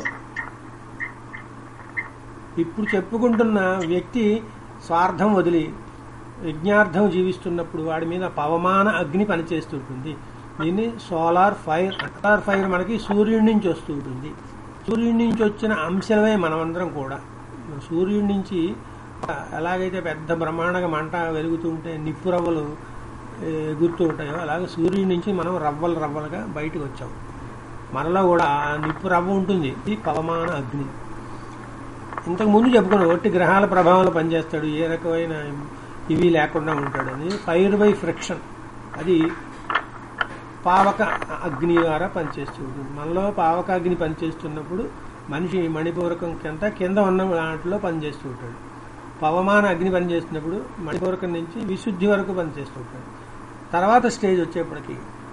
ఇప్పుడు చెప్పుకుంటున్న వ్యక్తి స్వార్థం వదిలి యజ్ఞార్థం జీవిస్తున్నప్పుడు వాడి మీద పవమాన అగ్ని పనిచేస్తుంటుంది. దీన్ని సోలార్ ఫైర్. సోలార్ ఫైర్ మనకి సూర్యుడి నుంచి వస్తూ ఉంటుంది. సూర్యుడి నుంచి వచ్చిన అంశమే మనమందరం కూడా. సూర్యుడి నుంచి ఎలాగైతే పెద్ద బ్రహ్మాండంగా మంట వెలుగుతూ ఉంటే నిప్పు రవ్వలు ఎగురుతూ ఉంటాయో, అలాగే సూర్యుడి నుంచి మనం రవ్వలు రవ్వలుగా బయటకు వచ్చాం. మనలో కూడా నిప్పు రవ్వ ఉంటుంది. ఇది పవమాన అగ్ని. ఇంతకు ముందు చెప్పుకున్నాం, ఒట్టి గ్రహాల ప్రభావంలో పనిచేస్తాడు, ఏ రకమైన ఇవి లేకుండా ఉంటాడని. ఫైర్ బై ఫ్రిక్షన్, అది పావక అగ్ని ద్వారా పనిచేస్తూ ఉంటుంది. మనలో పావక అగ్ని పనిచేస్తున్నప్పుడు మనిషి మణిపూరకం కింద కింద ఉన్న దాంట్లో పనిచేస్తూ ఉంటాడు. పవమాన అగ్ని పనిచేస్తున్నప్పుడు మణిపూరకం నుంచి విశుద్ధి వరకు పనిచేస్తూ ఉంటాడు. తర్వాత స్టేజ్ వచ్చేప్పటికి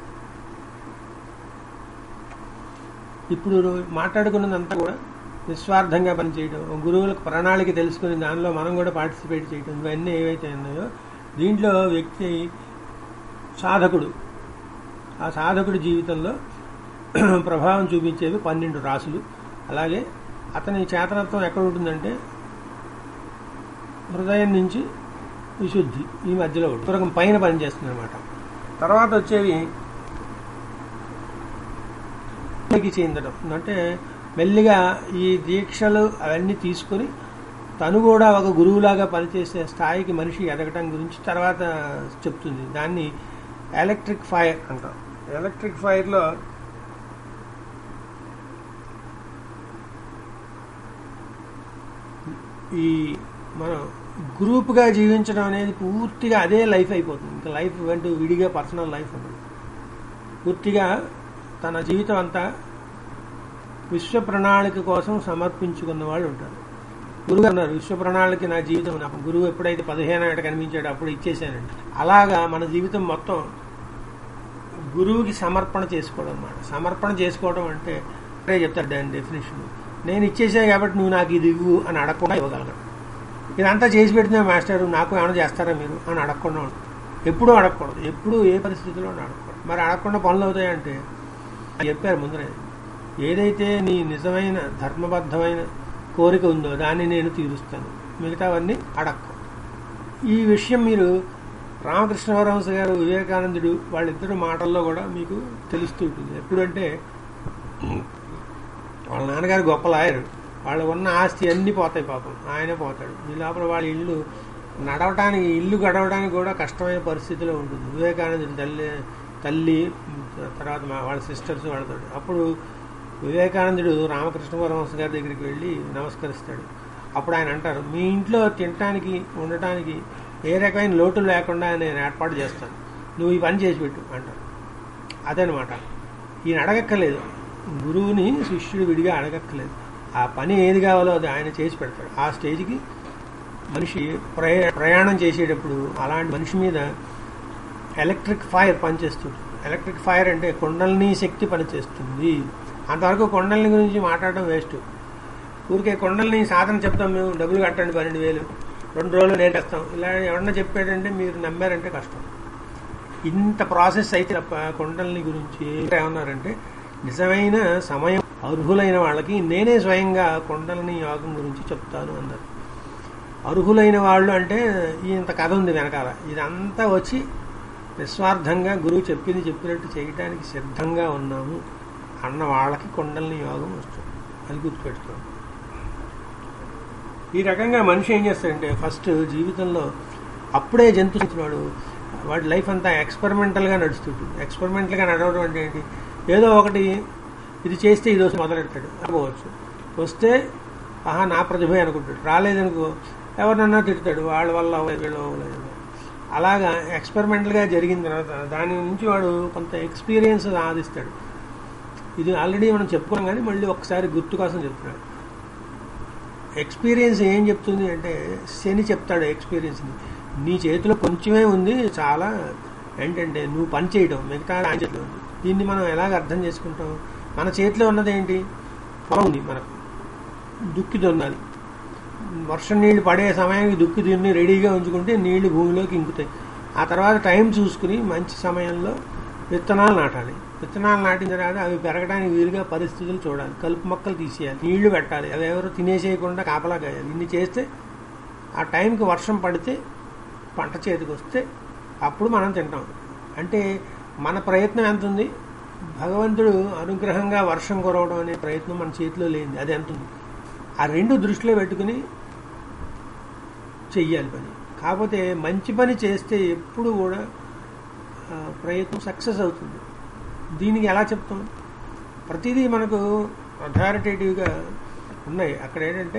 ఇప్పుడు మాట్లాడుకున్నదంతా కూడా నిస్వార్థంగా పనిచేయడం, గురువులకు ప్రణాళిక తెలుసుకుని దానిలో మనం కూడా పార్టిసిపేట్ చేయడం, ఇవన్నీ ఏవైతే ఉన్నాయో దీంట్లో వ్యక్తి సాధకుడు, ఆ సాధకుడి జీవితంలో ప్రభావం చూపించేవి పన్నెండు రాసులు. అలాగే అతని చేతనత్వం ఎక్కడ ఉంటుందంటే హృదయం నుంచి విశుద్ధి ఈ మధ్యలో ఉంటుంది, పైన పనిచేస్తుంది అనమాట. తర్వాత వచ్చేవి చెందడం అంటే మెల్లిగా ఈ దీక్షలు అవన్నీ తీసుకొని తను కూడా ఒక గురువులాగా పనిచేసే స్థాయికి మనిషి ఎదగటం గురించి తర్వాత చెప్తుంది. దాన్ని ఎలక్ట్రిక్ ఫైర్ అంటాం. ఎలక్ట్రిక్ ఫైర్లో ఈ మనం గ్రూప్గా జీవించడం అనేది పూర్తిగా అదే లైఫ్ అయిపోతుంది. ఇంకా లైఫ్ అంటూ విడిగా పర్సనల్ లైఫ్ ఉంటుంది. పూర్తిగా తన జీవితం అంతా విశ్వ ప్రణాళిక కోసం సమర్పించుకున్న వాళ్ళు ఉంటారు. గురువు అన్నారు, విశ్వ ప్రణాళిక నా జీవితం, నాకు గురువు ఎప్పుడైతే పదిహేను ఏట కనిపించాడో అప్పుడు ఇచ్చేసానండి. అలాగా మన జీవితం మొత్తం గురువుకి సమర్పణ చేసుకోవడం అన్నమాట. సమర్పణ చేసుకోవడం అంటే అదే చెప్తారు దాని డెఫినేషన్. నేను ఇచ్చేసాను కాబట్టి నువ్వు నాకు ఇది ఇవ్వు అని అడగకుండా ఇవ్వగలను. ఇదంతా చేసి పెడితే మాస్టర్ నాకు ఏమైనా చేస్తారా మీరు అని అడగకుండా ఉంటుంది. ఎప్పుడూ అడగకూడదు, ఎప్పుడూ ఏ పరిస్థితిలో అడగకూడదు. మరి అడగకుండా పనులు అవుతాయంటే చెప్పారు ముందరే, ఏదైతే నీ నిజమైన ధర్మబద్ధమైన కోరిక ఉందో దాన్ని నేను తీరుస్తాను, మిగతావన్నీ అడక్కు. ఈ విషయం మీరు రామకృష్ణ పరమహంస గారు, వివేకానందుడు వాళ్ళిద్దరు మాటల్లో కూడా మీకు తెలుస్తూ ఉంటుంది. ఎప్పుడంటే వాళ్ళ నాన్నగారు గొప్ప లాయరు, వాళ్ళు ఉన్న ఆస్తి అన్నీ పోతాయి, పాపం ఆయనే పోతాడు. ఈ లోపల వాళ్ళ ఇల్లు నడవటానికి ఇల్లు గడవడానికి కూడా కష్టమైన పరిస్థితిలో ఉంటుంది. వివేకానందుడి తల్లి తల్లి తర్వాత వాళ్ళ సిస్టర్స్ వాళ్ళతో. అప్పుడు వివేకానందుడు రామకృష్ణ పరమహంస గారి దగ్గరికి వెళ్ళి నమస్కరిస్తాడు. అప్పుడు ఆయన అంటారు, మీ ఇంట్లో తినటానికి ఉండటానికి ఏ రకమైన లోటు లేకుండా నేను ఏర్పాటు చేస్తాను, నువ్వు ఈ పని చేసి పెట్టు అంటారు. అదనమాట. ఈయన అడగక్కర్లేదు, గురువుని శిష్యుడు విడిగా అడగక్కర్లేదు. ఆ పని ఏది కావాలో అది ఆయన చేసి పెడతాడు. ఆ స్టేజ్కి మనిషి ప్రయా ప్రయాణం చేసేటప్పుడు అలాంటి మనిషి మీద ఎలక్ట్రిక్ ఫైర్ పనిచేస్తుంది. ఎలక్ట్రిక్ ఫైర్ అంటే కుండలిని శక్తి పనిచేస్తుంది. అంతవరకు కుండలిని గురించి మాట్లాడడం వేస్ట్. ఊరికే కుండలిని సాధన చెప్తాం, మేము డబ్బులు కట్టండి పన్నెండు వేలు రెండు రోజులు నేర్పిస్తాం, ఇలా ఎవరన్నా చెప్పాడంటే మీరు నమ్మారంటే కష్టం. ఇంత ప్రాసెస్ అయితే తప్ప కుండలిని గురించి ఏమన్నారంటే నిజమైన సమయం అర్హులైన వాళ్ళకి నేనే స్వయంగా కుండలిని యోగం గురించి చెప్తాను అన్నారు. అర్హులైన వాళ్ళు అంటే ఇంత కథ ఉంది వెనకాల. ఇదంతా వచ్చి నిస్వార్థంగా గురువు చెప్పింది చెప్పినట్టు చేయడానికి సిద్ధంగా ఉన్నాము అన్న వాళ్ళకి కుండలిని యోగం వస్తుంది. అది గుర్తుపెట్టుకోండి. ఈ రకంగా మనిషి ఏం చేస్తాడంటే ఫస్ట్ జీవితంలో అప్పుడే జంతువు వాడు వాడి లైఫ్ అంతా ఎక్స్పెరిమెంటల్గా నడుస్తుంటుంది. ఎక్స్పెరిమెంటల్గా నడవడం అంటే ఏంటి, ఏదో ఒకటి ఇది చేస్తే ఇది వచ్చి మొదలెడతాడు అనుకోవచ్చు. వస్తే ఆహా నా ప్రతిభ అనుకుంటాడు, రాలేదనుకో ఎవరినన్నా తిడతాడు, వాళ్ళ వల్ల వీళ్ళు అవ్వలేదు. అలాగా ఎక్స్పెరిమెంటల్గా జరిగిన తర్వాత దాని నుంచి వాడు కొంత ఎక్స్పీరియన్స్ సాధిస్తాడు. ఇది ఆల్రెడీ మనం చెప్పుకున్నాం కానీ మళ్ళీ ఒకసారి గుర్తు కోసం చెప్తున్నాడు. ఎక్స్పీరియన్స్ ఏం చెప్తుంది అంటే శని చెప్తాడు ఎక్స్పీరియన్స్ని, నీ చేతిలో కొంచెమే ఉంది చాలా, ఏంటంటే నువ్వు పని చేయడం, మిగతా ఆయన చేతిలో ఉంది. దీన్ని మనం ఎలాగ అర్థం చేసుకుంటాం? మన చేతిలో ఉన్నది ఏంటి? పొలం ఉంది మనకు, దుక్కి దున్నాలి. వర్షం నీళ్లు పడే సమయానికి దుక్కి దున్ని రెడీగా ఉంచుకుంటే నీళ్లు భూమిలోకి ఇంకుతాయి. ఆ తర్వాత టైం చూసుకుని మంచి సమయంలో విత్తనాలు నాటాలి. విత్తనాలు నాటిన తర్వాత అవి పెరగడానికి వీలుగా పరిస్థితులు చూడాలి, కలుపు మొక్కలు తీసేయాలి, నీళ్లు పెట్టాలి, అవి ఎవరు తినేసేయకుండా కాపలా కాయాలి. ఇన్ని చేస్తే ఆ టైంకి వర్షం పడితే పంట చేతికి వస్తే అప్పుడు మనం తింటాం. అంటే మన ప్రయత్నం ఎంత ఉంది? భగవంతుడు అనుగ్రహంగా వర్షం కురవడం అనే ప్రయత్నం మన చేతిలో లేనిది, అది ఎంత ఉంది? ఆ రెండు దృష్టిలో పెట్టుకుని చెయ్యాలి పని. కాకపోతే మంచి పని చేస్తే ఎప్పుడు కూడా ప్రయత్నం సక్సెస్ అవుతుంది. దీనికి ఎలా చెప్తాం? ప్రతిదీ మనకు అథారిటేటివ్గా ఉన్నాయి. అక్కడ ఏంటంటే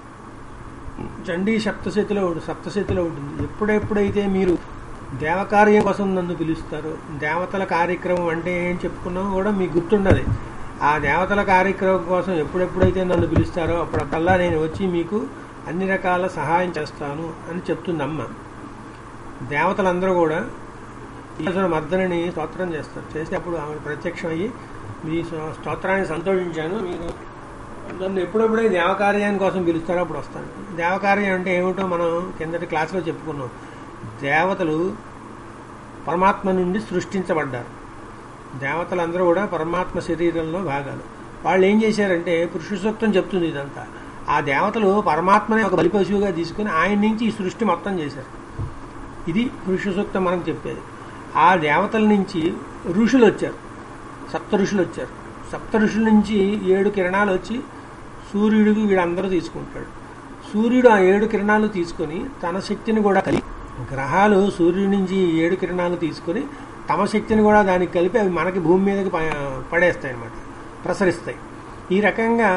చండీ సప్తశతిలో సప్తశతిలో ఉంటుంది. ఎప్పుడెప్పుడైతే మీరు దేవకార్యం కోసం నన్ను పిలుస్తారో, దేవతల కార్యక్రమం అంటే ఏం చెప్పుకున్నామో కూడా మీకు గుర్తుండదు. ఆ దేవతల కార్యక్రమం కోసం ఎప్పుడెప్పుడైతే నన్ను పిలుస్తారో అప్పుడల్లా నేను వచ్చి మీకు అన్ని రకాల సహాయం చేస్తాను అని చెప్తుంది అమ్మ. దేవతలందరూ కూడా ఈశ్వర మర్దనని స్తోత్రం చేస్తారు. చేస్తే అప్పుడు ఆమె ప్రత్యక్షం అయ్యి మీ స్తోత్రాన్ని సంతోషించాను, మీరు నన్ను ఎప్పుడెప్పుడైతే దేవకార్యం కోసం పిలుస్తారో అప్పుడు వస్తాను. దేవకార్యం అంటే ఏమిటో మనం కిందటి క్లాసులో చెప్పుకున్నాం. దేవతలు పరమాత్మ నుండి సృష్టించబడ్డారు. దేవతలందరూ కూడా పరమాత్మ శరీరంలో భాగాలు. వాళ్ళు ఏం చేశారంటే పురుష సూక్తం చెప్తుంది ఇదంతా. ఆ దేవతలు పరమాత్మని ఒక బలి పశువుగా తీసుకుని ఆయన నుంచి ఈ సృష్టి మొత్తం చేశారు. ఇది పురుష సూక్తం మనకు చెప్పేది. ఆ దేవతల నుంచి ఋషులు వచ్చారు, సప్త ఋషులు వచ్చారు. సప్త ఋషుల నుంచి ఏడు కిరణాలు వచ్చి సూర్యుడికి వీళ్ళందరూ తీసుకుంటాడు. సూర్యుడు ఆ ఏడు కిరణాలు తీసుకొని తన శక్తిని కూడా కలిపి, గ్రహాలు సూర్యుడి నుంచి ఏడు కిరణాలు తీసుకొని తమ శక్తిని కూడా దానికి కలిపి అవి మనకి భూమి మీదకి పడేస్తాయి అన్నమాట, ప్రసరిస్తాయి. ఈ రకంగా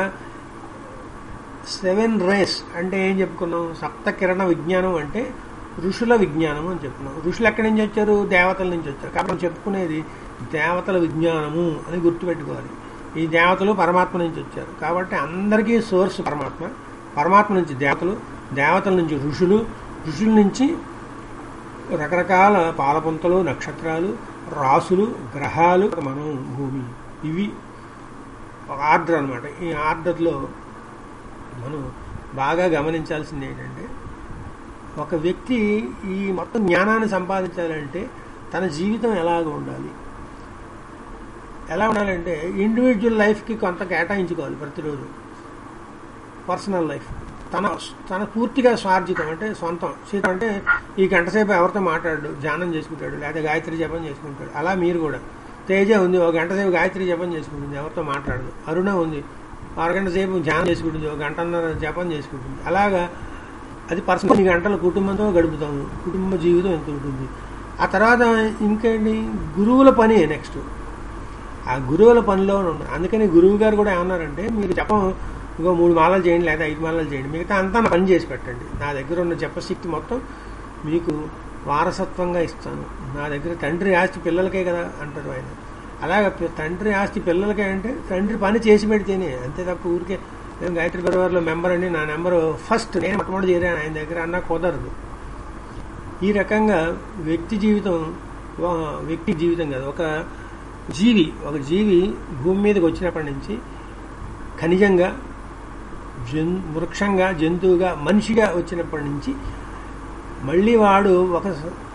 సెవెన్ రేస్ అంటే ఏం చెప్పుకున్నాం? సప్త కిరణ విజ్ఞానం అంటే ఋషుల విజ్ఞానము అని చెప్పుకున్నాం. ఋషులు ఎక్కడి నుంచి వచ్చారు? దేవతల నుంచి వచ్చారు. కాబట్టి చెప్పుకునేది దేవతల విజ్ఞానము అని గుర్తుపెట్టుకోవాలి. ఈ దేవతలు పరమాత్మ నుంచి వచ్చారు. కాబట్టి అందరికీ సోర్స్ పరమాత్మ, పరమాత్మ నుంచి దేవతలు, దేవతల నుంచి ఋషులు, ఋషుల నుంచి రకరకాల పాలపుంతలు, నక్షత్రాలు, రాసులు, గ్రహాలు, మనం భూమి. ఇవి ఒక ఆర్డర్ అనమాట. ఈ ఆర్డర్లో మనం బాగా గమనించాల్సింది ఏంటంటే ఒక వ్యక్తి ఈ మొత్తం జ్ఞానాన్ని సంపాదించాలంటే తన జీవితం ఎలాగ ఉండాలి, ఎలా ఉండాలంటే ఇండివిజువల్ లైఫ్కి కొంత కేటాయించుకోవాలి ప్రతిరోజు. పర్సనల్ లైఫ్ తన తన పూర్తిగా స్వార్జితం అంటే సొంతం. సీత అంటే ఈ గంట సేపు ఎవరితో మాట్లాడు, ధ్యానం చేసుకుంటాడు, లేదా గాయత్రి జపం చేసుకుంటాడు. అలా మీరు కూడా. తేజ ఉంది, ఒక గంట సేపు గాయత్రి జపం చేసుకుంటుంది, ఎవరితో మాట్లాడదు. అరుణ ఉంది, అరగంట సేపు ధ్యానం చేసుకుంటుంది, ఒక గంటన్నర జపం చేసుకుంటుంది. అలాగా అది పర్సనల్. కొన్ని గంటలు కుటుంబంతో గడుపుతాము, కుటుంబ జీవితం ఎంత ఉంటుంది. ఆ తర్వాత ఇంకేంటి, గురువుల పని నెక్స్ట్. ఆ గురువుల పనిలో ఉన్నారు. అందుకని గురువు గారు కూడా ఏమన్నారంటే మీరు జపం ఇంకో మూడు మాలలు చేయండి లేదా ఐదు మాలలు చేయండి, మిగతా అంతా నా పని చేసి పెట్టండి. నా దగ్గర ఉన్న జపశక్తి మొత్తం మీకు వారసత్వంగా ఇస్తాను. నా దగ్గర తండ్రి ఆస్తి పిల్లలకే కదా అంటారు ఆయన. అలాగే తండ్రి ఆస్తి పిల్లలకే అంటే తండ్రి పని చేసి పెడితేనే, అంతే తప్ప ఊరికే నేను గాయత్రి పరివార్లో మెంబర్ అండి, నా నెంబరు ఫస్ట్ నేను మొట్టమొదటి చేరాను ఆయన దగ్గర అన్నా కుదరదు. ఈ రకంగా వ్యక్తి జీవితం వ్యక్తి జీవితం కాదు, ఒక జీవి ఒక జీవి భూమి మీదకి వచ్చినప్పటి నుంచి ఖనిజంగా, జన్ వృక్షంగా, జంతువుగా, మనిషిగా వచ్చినప్పటి నుంచి మళ్ళీ వాడు ఒక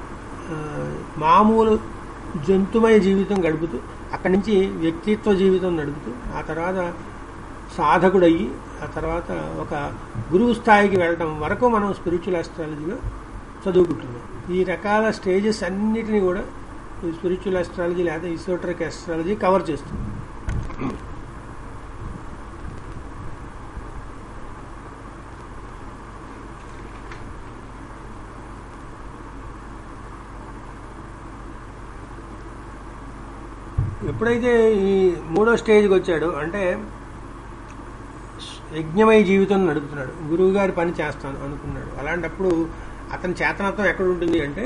మామూలు జంతుమయ జీవితం గడుపుతూ అక్కడి నుంచి వ్యక్తిత్వ జీవితం నడుపుతూ ఆ తర్వాత సాధకుడయ్యి ఆ తర్వాత ఒక గురువు స్థాయికి వెళ్ళడం వరకు మనం స్పిరిచువల్ ఆస్ట్రాలజీలో చదువుకుంటున్నాం. ఈ రకాల స్టేజెస్ అన్నిటినీ కూడా ఈ స్పిరిచువల్ ఆస్ట్రాలజీ లేదా ఈసోటరిక్ ఆస్ట్రాలజీ కవర్ చేస్తుంది. ఎప్పుడైతే ఈ మూడో స్టేజ్కి వచ్చాడో అంటే యజ్ఞమయ జీవితం నడుపుతున్నాడు, గురువు గారి పని చేస్తాను అనుకున్నాడు. అలాంటప్పుడు అతని చేతనత్వం ఎక్కడ ఉంటుంది అంటే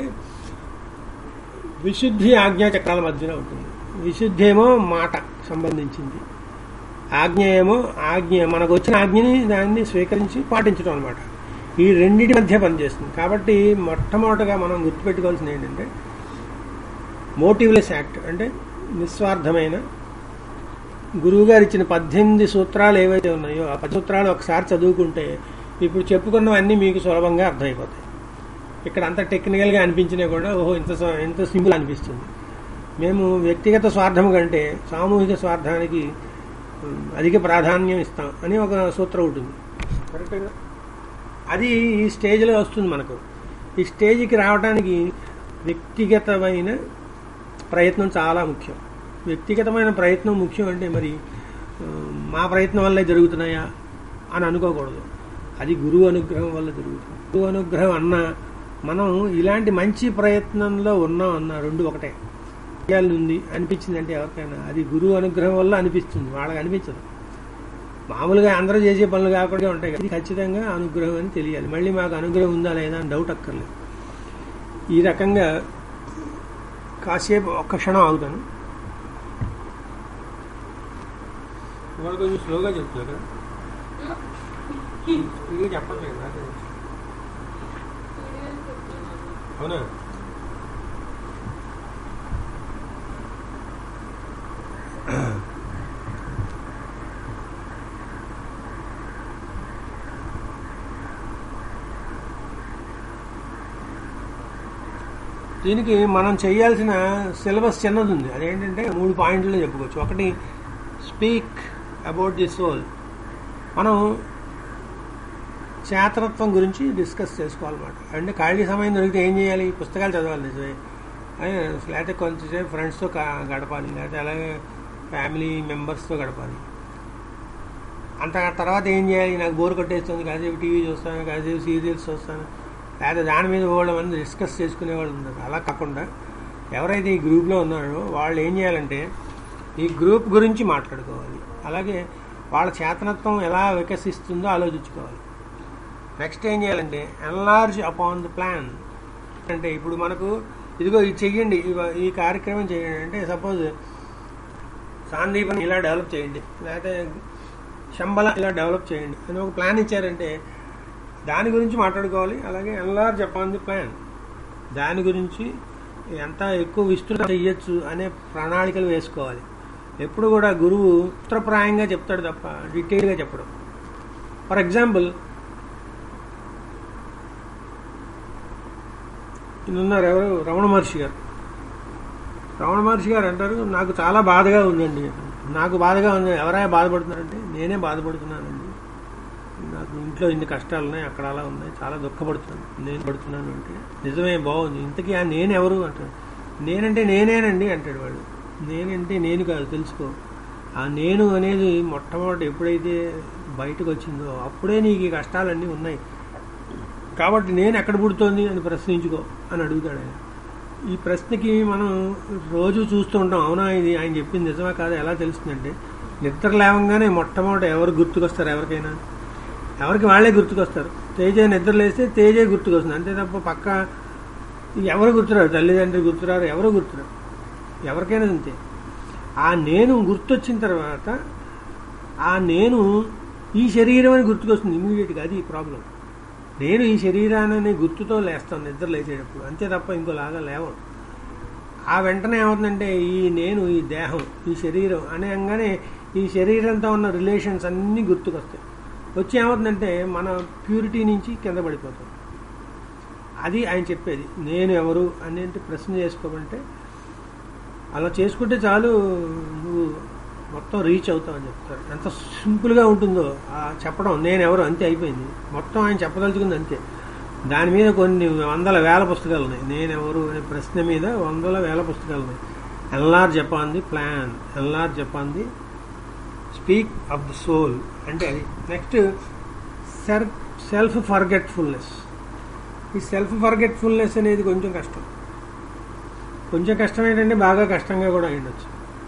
విశుద్ధి ఆజ్ఞా చక్రాల మధ్యన ఉంటుంది. విశుద్ధి ఏమో మాట సంబంధించింది, ఆజ్ఞ ఏమో ఆజ్ఞ మనకు వచ్చిన ఆజ్ఞని దాన్ని స్వీకరించి పాటించడం అనమాట. ఈ రెండింటి మధ్య పనిచేస్తుంది. కాబట్టి మొట్టమొదటగా మనం గుర్తుపెట్టుకోవాల్సింది ఏంటంటే మోటివ్లెస్ యాక్ట్, అంటే నిస్వార్థమైన. గురువు గారు ఇచ్చిన పద్దెనిమిది సూత్రాలు ఏవైతే ఉన్నాయో ఆ పది సూత్రాలు ఒకసారి చదువుకుంటే ఇప్పుడు చెప్పుకున్నవన్నీ మీకు సులభంగా అర్థమైపోతాయి. ఇక్కడ అంత టెక్నికల్గా అనిపించినా కూడా ఓహో ఇంత ఇంత సింపుల్ అనిపిస్తుంది. మేము వ్యక్తిగత స్వార్థం కంటే సామూహిక స్వార్థానికి అధిక ప్రాధాన్యం ఇస్తాం అని ఒక సూత్రం ఉంటుంది. కరెక్ట్గా అది ఈ స్టేజ్లో వస్తుంది మనకు. ఈ స్టేజ్కి రావడానికి వ్యక్తిగతమైన ప్రయత్నం చాలా ముఖ్యం. వ్యక్తిగతమైన ప్రయత్నం ముఖ్యం అంటే మరి మా ప్రయత్నం వల్లే జరుగుతున్నాయా అని అనుకోకూడదు. అది గురువు అనుగ్రహం వల్ల జరుగుతుంది. గురువు అనుగ్రహం అన్నా మనం ఇలాంటి మంచి ప్రయత్నంలో ఉన్నాం అన్న రెండు ఒకటే. ఉంది అనిపించిందంటే ఎవరికైనా అది గురువు అనుగ్రహం వల్ల అనిపిస్తుంది, వాళ్ళకి అనిపించదు. మామూలుగా అందరూ చేసే పనులు కాకుండా ఉంటాయి. ఇది ఖచ్చితంగా అనుగ్రహం అని తెలియాలి. మళ్ళీ మాకు అనుగ్రహం ఉందా లేదా అని డౌట్ అక్కర్లేదు. ఈ రకంగా కాసేపు ఒక్క క్షణం ఆగుతాను. వాళ్ళు కొంచెం స్లోగా చెప్తున్నారు కదా, స్పీడ్గా చెప్పట్లేదు కదా. అవునా? దీనికి మనం చేయాల్సిన సిలబస్ చిన్నది ఉంది. అదేంటంటే మూడు పాయింట్లు చెప్పుకోవచ్చు. ఒకటి స్పీక్ అబౌట్ ది సోల్. మనం చేతనత్వం గురించి డిస్కస్ చేసుకోవాలన్నమాట. అంటే ఖాళీ సమయం దొరికితే ఏం చేయాలి? పుస్తకాలు చదవాలి నిజమే, లేకపోతే కొంచెంసేపు ఫ్రెండ్స్తో గడపాలి, లేకపోతే అలాగే ఫ్యామిలీ మెంబర్స్తో గడపాలి. అంత తర్వాత ఏం చేయాలి? నాకు బోర్ కొట్టేస్తుంది, కాసేపు టీవీ చూస్తాను, కాసేపు సీరియల్స్ చూస్తాను, లేకపోతే దాని మీద పోవడం అని డిస్కస్ చేసుకునే వాళ్ళు ఉన్నారు. అలా కాకుండా ఎవరైతే ఈ గ్రూప్లో ఉన్నారో వాళ్ళు ఏం చేయాలంటే ఈ గ్రూప్ గురించి మాట్లాడుకోవాలి. అలాగే వాళ్ళ చేతనత్వం ఎలా వికసిస్తుందో ఆలోచించుకోవాలి. నెక్స్ట్ ఏం చేయాలంటే ఎన్లార్జ్ అపాన్ ది ప్లాన్. అంటే ఇప్పుడు మనకు ఇదిగో ఇది చెయ్యండి, ఈ కార్యక్రమం చేయండి అంటే సపోజ్ సాందీపని ఇలా డెవలప్ చేయండి, లేకపోతే శంబల ఇలా డెవలప్ చేయండి అని ఒక ప్లాన్ ఇచ్చారంటే దాని గురించి మాట్లాడుకోవాలి. అలాగే ఎన్లార్జ్ అపాన్ ది ప్లాన్, దాని గురించి ఎంత ఎక్కువ విస్తృతం చెయ్యొచ్చు అనే ప్రణాళికలు వేసుకోవాలి. ఎప్పుడు కూడా గురువు సూత్రప్రాయంగా చెప్తాడు తప్ప డీటెయిల్గా చెప్పడం. ఫర్ ఎగ్జాంపుల్ ఉన్నారు ఎవరు, రమణ మహర్షి గారు. రమణ మహర్షి గారు అంటారు, నాకు చాలా బాధగా ఉందండి. నాకు బాధగా ఉంది. ఎవరైనా బాధపడుతున్నారంటే నేనే బాధపడుతున్నానండి, నాకు ఇంట్లో ఇన్ని కష్టాలు ఉన్నాయి, అక్కడ అలా ఉన్నాయి, చాలా దుఃఖపడుతున్నాను, నేను పడుతున్నాను అంటే నిజమే, బాగుంది. ఇంతకీ ఆ నేను ఎవరు అంటాడు. నేనంటే నేనేనండి అంటాడు వాడు. నేనంటే నేను కాదు, తెలుసుకో. ఆ నేను అనేది మొట్టమొదటి ఎప్పుడైతే బయటకు వచ్చిందో అప్పుడే నీకు ఈ కష్టాలన్నీ ఉన్నాయి. కాబట్టి నేను ఎక్కడ పుడుతోంది అని ప్రశ్నించుకో అని అడుగుతాడు ఆయన. ఈ ప్రశ్నకి మనం రోజు చూస్తూ ఉంటాం. అవునా ఇది ఆయన చెప్పింది నిజమా కాదా ఎలా తెలుస్తుందంటే నిద్ర లేవంగానే మొట్టమొదటి ఎవరు గుర్తుకొస్తారు? ఎవరికైనా ఎవరికి వాళ్ళే గుర్తుకొస్తారు. తేజ నిద్ర లేస్తే తేజే గుర్తుకొస్తుంది, అంతే తప్ప పక్క ఎవరు గుర్తురారు, తల్లిదండ్రులు గుర్తురారు, ఎవరు గుర్తురారు. ఎవరికైనా అంతే. ఆ నేను గుర్తొచ్చిన తర్వాత ఆ నేను ఈ శరీరం అని గుర్తుకొస్తుంది ఇమీడియట్గా. అది ప్రాబ్లం. నేను ఈ శరీరాన్ని గుర్తుతో లేస్తాను నిద్ర లేచేటప్పుడు, అంతే తప్ప ఇంకోలాగా లేవం. ఆ వెంటనే ఏమవుతుందంటే ఈ నేను, ఈ దేహం, ఈ శరీరం అనేగానే ఈ శరీరంతో ఉన్న రిలేషన్స్ అన్నీ గుర్తుకొస్తాయి. వచ్చి ఏమవుతుందంటే మన ప్యూరిటీ నుంచి కింద పడిపోతాం. అది ఆయన చెప్పేది. నేను ఎవరు అనేది ప్రశ్న చేసుకోమంటే అలా చేసుకుంటే చాలు, నువ్వు మొత్తం రీచ్ అవుతావు అని చెప్తారు. ఎంత సింపుల్గా ఉంటుందో ఆ చెప్పడం, నేను ఎవరు, అంతే అయిపోయింది. మొత్తం ఆయన చెప్పదలుచుకుంది అంతే. దాని మీద కొన్ని వందల వేల పుస్తకాలు ఉన్నాయి. నేనెవరు అనే ప్రశ్న మీద వందల వేల పుస్తకాలు ఉన్నాయి. Enlarge upon the plan, enlarge upon the speak of the soul అంటే అది. Next self self forgetfulness. ఈ సెల్ఫ్ ఫర్గెట్ఫుల్నెస్ అనేది కొంచెం కష్టం. కొంచెం కష్టం ఏంటంటే బాగా కష్టంగా కూడా అయ్యుండొచ్చు.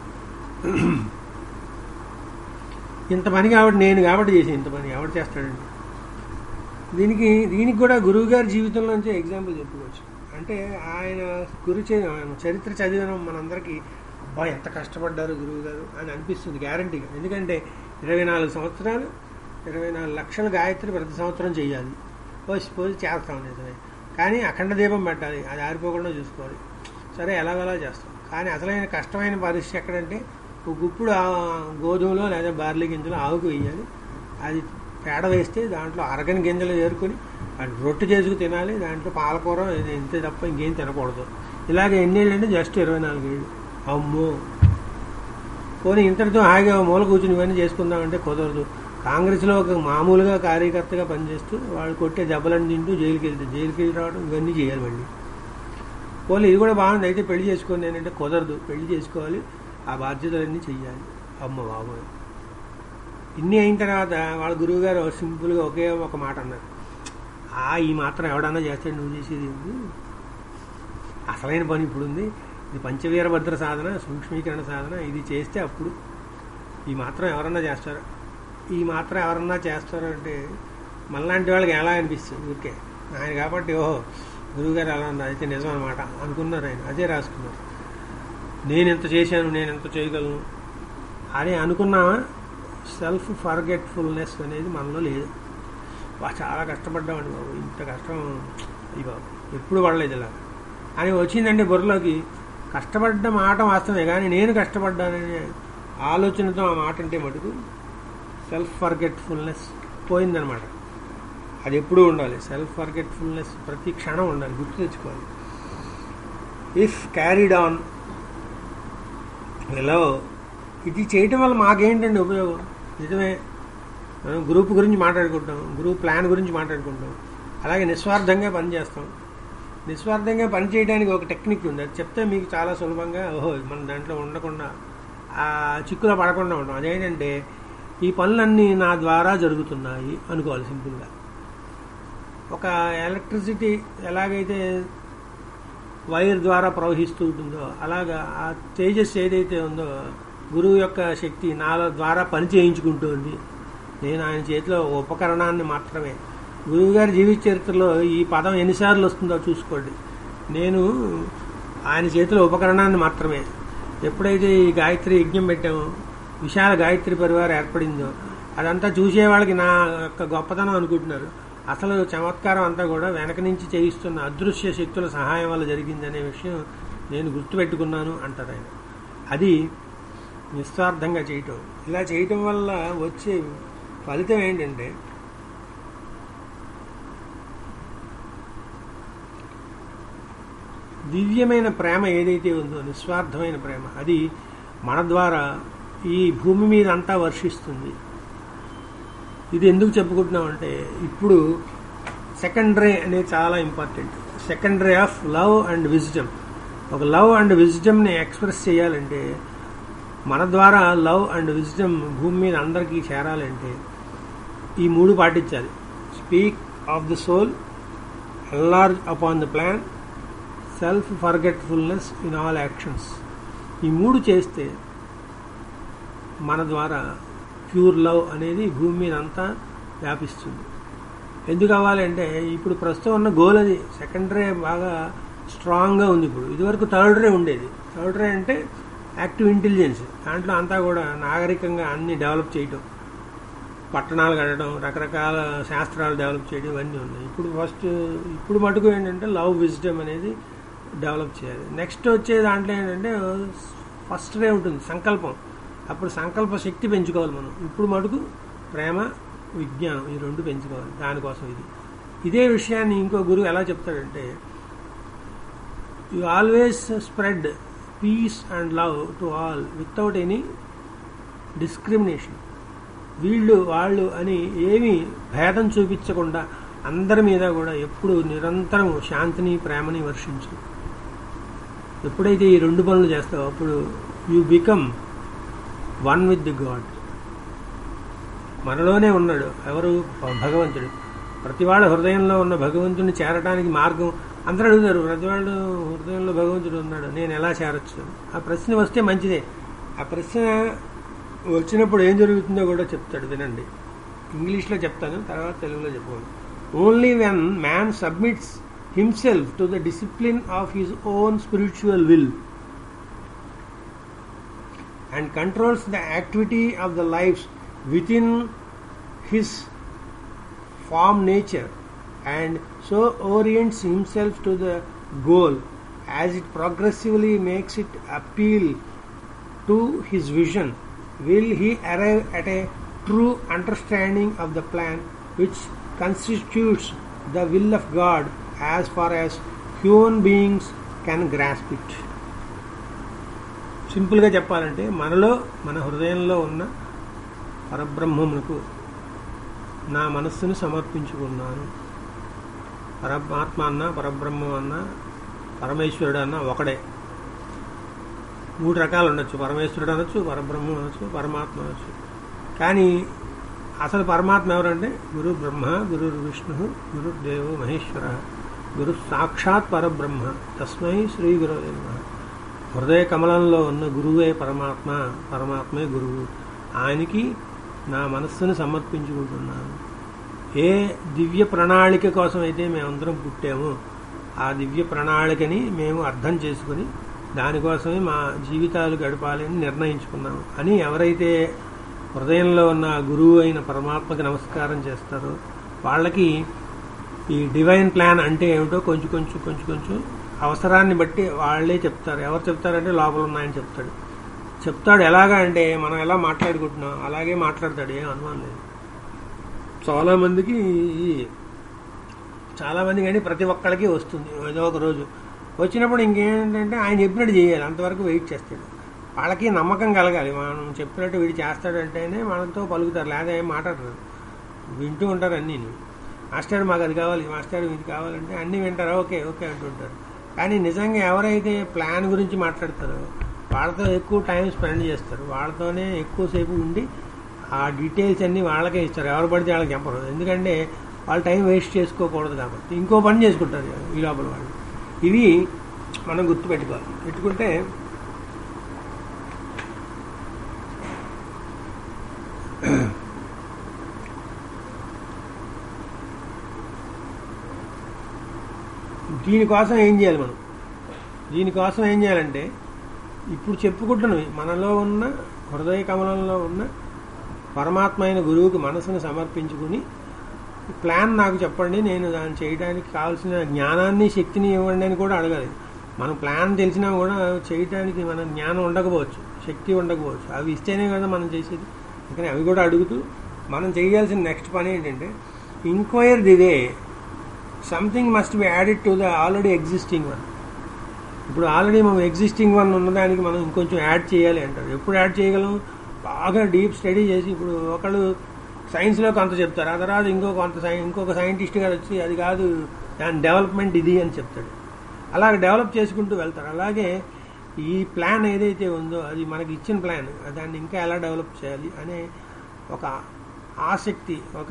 ఇంత పని కాబట్టి నేను కాబట్టి చేసి ఇంత పని ఎవరు చేస్తాడండి? దీనికి దీనికి కూడా గురువు గారి జీవితంలోంచి ఎగ్జాంపుల్ చెప్పుకోవచ్చు. అంటే ఆయన గురు చరిత్ర చదివిన మనందరికీ అబ్బా ఎంత కష్టపడ్డారు గురువు గారు అని అనిపిస్తుంది గ్యారంటీగా. ఎందుకంటే ఇరవై నాలుగు సంవత్సరాలు ఇరవై నాలుగు లక్షల గాయత్రి ప్రతి సంవత్సరం చేయాలి. పోసి పోసి చేస్తాం నిజమే, కానీ అఖండ దీపం పెట్టాలి, అది ఆరిపోకుండా చూసుకోవాలి. సరే ఎలాగోలా చేస్తాం, కానీ అసలైన కష్టమైన పరిస్థితి ఎక్కడంటే ఒక గుప్పుడు గోధుమలో లేదా బార్లీ గింజలు ఆవుకు వేయాలి. అది పేడ వేస్తే దాంట్లో అరగని గింజలు ఏరుకొని అది రొట్టె చేసుకు తినాలి. దాంట్లో పాలకూర ఇంతే తప్ప ఇంకేం తినకూడదు. ఇలాగే ఎన్నేళ్ళు అంటే జస్ట్ ఇరవై నాలుగేళ్ళు. అమ్మో, పోనీ ఇంతటితో హాయిగా మూల కూర్చుని ఇవన్నీ చేసుకుందామంటే కుదరదు. కాంగ్రెస్లో ఒక మామూలుగా కార్యకర్తగా పనిచేస్తూ వాళ్ళు కొట్టే దెబ్బలను తింటూ జైలుకి వెళ్తే జైలుకి వెళ్ళి రావడం ఇవన్నీ చేయాలి మళ్ళీ. పోనీ ఇది కూడా బాగుంది, అయితే పెళ్లి చేసుకోండి అంటే కుదరదు. పెళ్లి చేసుకోవాలి, ఆ బాధ్యతలన్నీ చెయ్యాలి. అమ్మ బాబోయ్, ఇన్ని అయిన తర్వాత వాళ్ళ గురువు గారు సింపుల్గా ఒకే ఒక మాట అన్నారు, ఆ ఈ మాత్రం ఎవడన్నా చేస్తాడు, నువ్వు చేసేది ఏంటి, అసలైన పని ఇప్పుడు ఉంది, ఇది పంచవీరభద్ర సాధన, సూక్ష్మీకరణ సాధన, ఇది చేస్తే అప్పుడు ఈ మాత్రం ఎవరన్నా చేస్తారు. ఈ మాత్రం ఎవరన్నా చేస్తారు అంటే మనలాంటి వాళ్ళకి ఎలా అనిపిస్తుంది ఊరికే. ఆయన కాబట్టి ఓహో గురువుగారు అలా ఉన్నారు, అయితే నిజం అనమాట అనుకున్నారు. ఆయన అదే రాసుకున్నారు, నేను ఎంత చేశాను, నేను ఎంత చేయగలను అదే అనుకున్నామా. సెల్ఫ్ ఫర్గెట్ఫుల్నెస్ అనేది మనలో లేదు. చాలా కష్టపడ్డామండి బాబు, ఇంత కష్టం ఈ బాబు ఎప్పుడు పడలేదు ఇలా అని వచ్చిందంటే బుర్రలోకి. కష్టపడ్డ మాట వాస్తవమే, కానీ నేను కష్టపడ్డాననే ఆలోచనతో ఆ మాట అంటే మటుకు సెల్ఫ్ ఫర్గెట్ఫుల్నెస్ పోయిందనమాట. అది ఎప్పుడూ ఉండాలి. సెల్ఫ్ ఫర్గెట్ఫుల్నెస్ ప్రతి క్షణం ఉండాలి, గుర్తు తెచ్చుకోవాలి. ఇఫ్ క్యారీడ్ ఆన్ ఇలా ఇది చేయటం వల్ల మాకేంటండి ఉపయోగం? నిజమే, మనం గ్రూప్ గురించి మాట్లాడుకుంటాం, గ్రూప్ ప్లాన్ గురించి మాట్లాడుకుంటాం, అలాగే నిస్వార్థంగా పనిచేస్తాం. నిస్వార్థంగా పనిచేయడానికి ఒక టెక్నిక్ ఉంది, అది చెప్తే మీకు చాలా సులభంగా ఓహో మనం దాంట్లో ఉండకుండా ఆ చిక్కులో పడకుండా ఉంటాం. అదేంటంటే ఈ పనులన్నీ నా ద్వారా జరుగుతున్నాయి అనుకోవాలి సింపుల్గా. ఒక ఎలక్ట్రిసిటీ ఎలాగైతే వైర్ ద్వారా ప్రవహిస్తూ ఉంటుందో అలాగా ఆ తేజస్ ఏదైతే ఉందో గురువు యొక్క శక్తి నాలో ద్వారా పని చేయించుకుంటుంది. నేను ఆయన చేతిలో ఉపకరణాన్ని మాత్రమే. గురువుగారి జీవిత చరిత్రలో ఈ పదం ఎన్నిసార్లు వస్తుందో చూసుకోండి. నేను ఆయన చేతిలో ఉపకరణాన్ని మాత్రమే. ఎప్పుడైతే ఈ గాయత్రి యజ్ఞం పెట్టామో, విశాల గాయత్రి పరివారం ఏర్పడిందో, అదంతా చూసే వాళ్ళకి నా యొక్క గొప్పతనం అనుకుంటున్నారు. అసలు చమత్కారం అంతా కూడా వెనక నుంచి చేయిస్తున్న అదృశ్య శక్తుల సహాయం వల్ల జరిగిందనే విషయం నేను గుర్తుపెట్టుకున్నాను అంటారు ఆయన. అది నిస్వార్థంగా చేయటం. ఇలా చేయటం వల్ల వచ్చే ఫలితం ఏంటంటే దివ్యమైన ప్రేమ ఏదైతే ఉందో, నిస్వార్థమైన ప్రేమ, అది మన ద్వారా ఈ భూమి మీద అంతా వర్షిస్తుంది. ఇది ఎందుకు చెప్పుకుంటున్నామంటే ఇప్పుడు సెకండ్ రే అనేది చాలా important. Second ray of love and wisdom. ఒక లవ్ అండ్ విజ్డమ్ని ఎక్స్ప్రెస్ చేయాలంటే, మన ద్వారా లవ్ అండ్ విజ్డమ్ భూమి మీద అందరికీ చేరాలంటే ఈ మూడు పాటించాలి. Speak of the soul, enlarge upon the plan, self forgetfulness in all actions. ఈ మూడు చేస్తే మన ద్వారా ప్యూర్ లవ్ అనేది భూమి మీద అంతా వ్యాపిస్తుంది. ఎందుకు అవ్వాలంటే ఇప్పుడు ప్రస్తుతం ఉన్న గోల్ అది. సెకండ్ రే బాగా స్ట్రాంగ్గా ఉంది. ఇప్పుడు ఇదివరకు థర్డ్ రే ఉండేది. థర్డ్ రే అంటే యాక్టివ్ ఇంటెలిజెన్స్. దాంట్లో అంతా కూడా నాగరికంగా అన్ని డెవలప్ చేయటం, పట్టణాలు కట్టడం, రకరకాల శాస్త్రాలు డెవలప్ చేయడం, ఇవన్నీ ఉన్నాయి. ఇప్పుడు ఫస్ట్ ఇప్పుడు మటుకు ఏంటంటే లవ్ విజ్డమ్ అనేది డెవలప్ చేయాలి. నెక్స్ట్ వచ్చే దాంట్లో ఏంటంటే ఫస్ట్ రే ఉంటుంది సంకల్పం. అప్పుడు సంకల్ప శక్తి పెంచుకోవాలి మనం. ఇప్పుడు మటుకు ప్రేమ, విజ్ఞానం, ఈ రెండు పెంచుకోవాలి. దానికోసం ఇది ఇదే విషయాన్ని ఇంకో గురువు ఎలా చెప్తాడంటే, you always spread peace and love to all without any discrimination. వీళ్ళు వాళ్ళు అని ఏమీ భేదం చూపించకుండా అందరి మీద కూడా ఎప్పుడు నిరంతరం శాంతిని, ప్రేమని వర్షించు. ఎప్పుడైతే ఈ రెండు పనులు చేస్తావో అప్పుడు you become one with the God. మనలోనే ఉన్నాడు ఎవరు? భగవంతుడు. ప్రతి వాళ్ళ హృదయంలో ఉన్న భగవంతుడిని చేరడానికి మార్గం అందరూ అడుగుతారు. ప్రతి వాళ్ళ హృదయంలో భగవంతుడు ఉన్నాడు, నేను ఎలా చేరొచ్చు? ఆ ప్రశ్న వస్తే మంచిదే. ఆ ప్రశ్న వచ్చినప్పుడు ఏం జరుగుతుందో కూడా చెప్తాడు, వినండి. ఇంగ్లీష్లో చెప్తాను, తర్వాత తెలుగులో చెప్పాను. Only when man submits himself to the discipline of his own spiritual will and controls the activity of the lives within his form nature and so orients himself to the goal as it progressively makes it appeal to his vision, will he arrive at a true understanding of the plan which constitutes the will of God as far as human beings can grasp it. సింపుల్గా చెప్పాలంటే మనలో మన హృదయంలో ఉన్న పరబ్రహ్మమునకు నా మనస్సును సమర్పించుకున్నాను. పరమాత్మ అన్న పరబ్రహ్మం అన్న పరమేశ్వరుడు అన్న ఒకడే. మూడు రకాలు ఉండొచ్చు, పరమేశ్వరుడు అనొచ్చు, పరబ్రహ్మం అనొచ్చు, పరమాత్మ అనొచ్చు. కానీ అసలు పరమాత్మ ఎవరంటే గురు బ్రహ్మ, గురు విష్ణు, గురు దేవో మహేశ్వర, గురు సాక్షాత్ పరబ్రహ్మ, తస్మై శ్రీ గురవే నమః. హృదయ కమలంలో ఉన్న గురువే పరమాత్మ, పరమాత్మే గురువు. ఆయనకి నా మనస్సును సమర్పించుకుంటున్నాను. ఏ దివ్య ప్రణాళిక కోసం అయితే మేమందరం పుట్టామో ఆ దివ్య ప్రణాళికని మేము అర్థం చేసుకుని దానికోసమే మా జీవితాలు గడపాలని నిర్ణయించుకున్నాము అని ఎవరైతే హృదయంలో ఉన్న గురువు అయిన పరమాత్మకి నమస్కారం చేస్తారో వాళ్ళకి ఈ డివైన్ ప్లాన్ అంటే ఏమిటో కొంచెం కొంచెం కొంచెం కొంచెం అవసరాన్ని బట్టి వాళ్ళే చెప్తారు. ఎవరు చెప్తారంటే లోపల ఉన్నాయని చెప్తాడు. చెప్తాడు ఎలాగా అంటే మనం ఎలా మాట్లాడుకుంటున్నాం అలాగే మాట్లాడతాడు, ఏం అనుమానం లేదు. చాలామందికి చాలామంది కానీ ప్రతి ఒక్కళ్ళకి వస్తుంది ఏదో ఒక రోజు. వచ్చినప్పుడు ఇంకేంటంటే ఆయన చెప్పినట్టు చేయాలి, అంతవరకు వెయిట్ చేస్తాడు. వాళ్ళకి నమ్మకం కలగాలి, మనం చెప్పినట్టు వీడు చేస్తాడంటేనే మనతో పలుకుతారు, లేదా ఏం మాట్లాడరు, వింటూ ఉంటారు అన్నీ. మాస్టర్ మాకు అది కావాలి, మాస్టర్ ఇది కావాలంటే అన్నీ వింటారు, ఓకే ఓకే అంటుంటారు. కానీ నిజంగా ఎవరైతే ప్లాన్ గురించి మాట్లాడతారో వాళ్ళతో ఎక్కువ టైం స్పెండ్ చేస్తారు, వాళ్ళతోనే ఎక్కువసేపు ఉండి ఆ డీటెయిల్స్ అన్నీ వాళ్ళకే ఇస్తారు. ఎవరు పడితే వాళ్ళకి చెప్పరు, ఎందుకంటే వాళ్ళు టైం వేస్ట్ చేసుకోకూడదు కాబట్టి ఇంకో పని చేసుకుంటారు ఈ లోపల వాళ్ళు. ఇవి మనం గుర్తుపెట్టుకోవాలి. పెట్టుకుంటే దీనికోసం ఏం చేయాలి మనం? దీనికోసం ఏం చేయాలంటే ఇప్పుడు చెప్పుకుంటున్నవి మనలో ఉన్న హృదయ కమలంలో ఉన్న పరమాత్మ అయిన గురువుకి మనసును సమర్పించుకుని ప్లాన్ నాకు చెప్పండి, నేను దాన్ని చేయడానికి కావాల్సిన జ్ఞానాన్ని శక్తిని ఇవ్వండి అని కూడా అడగాలి. మనం ప్లాన్ తెలిసినా కూడా చేయడానికి మన జ్ఞానం ఉండకపోవచ్చు, శక్తి ఉండకపోవచ్చు. అవి ఇస్తేనే కదా మనం చేసేది. అందుకని అవి కూడా అడుగుతూ మనం చేయాల్సిన నెక్స్ట్ పని ఏంటంటే inquire the way something must be added to the already existing one. ఇప్పుడు ఆల్రెడీ మనం ఎగ్జిస్టింగ్ వన్ ఉన్నదానికి మనం ఇంకొంచెం యాడ్ చేయాలి అంటారు. ఎప్పుడు యాడ్ చేయగలం? బాగా డీప్ స్టడీ చేసి. ఇప్పుడు ఒకళ్ళు సైన్స్లో కొంత చెప్తారు, ఆ తర్వాత ఇంకో కొంత సై ఇంకొక సైంటిస్ట్ గారు వచ్చి అది కాదు దాని డెవలప్మెంట్ ఇది అని చెప్తాడు. అలాగే డెవలప్ చేసుకుంటూ వెళ్తారు. అలాగే ఈ ప్లాన్ ఏదైతే ఉందో అది మనకి ఇచ్చిన ప్లాన్, దాన్ని ఇంకా ఎలా డెవలప్ చేయాలి అనే ఒక ఆసక్తి, ఒక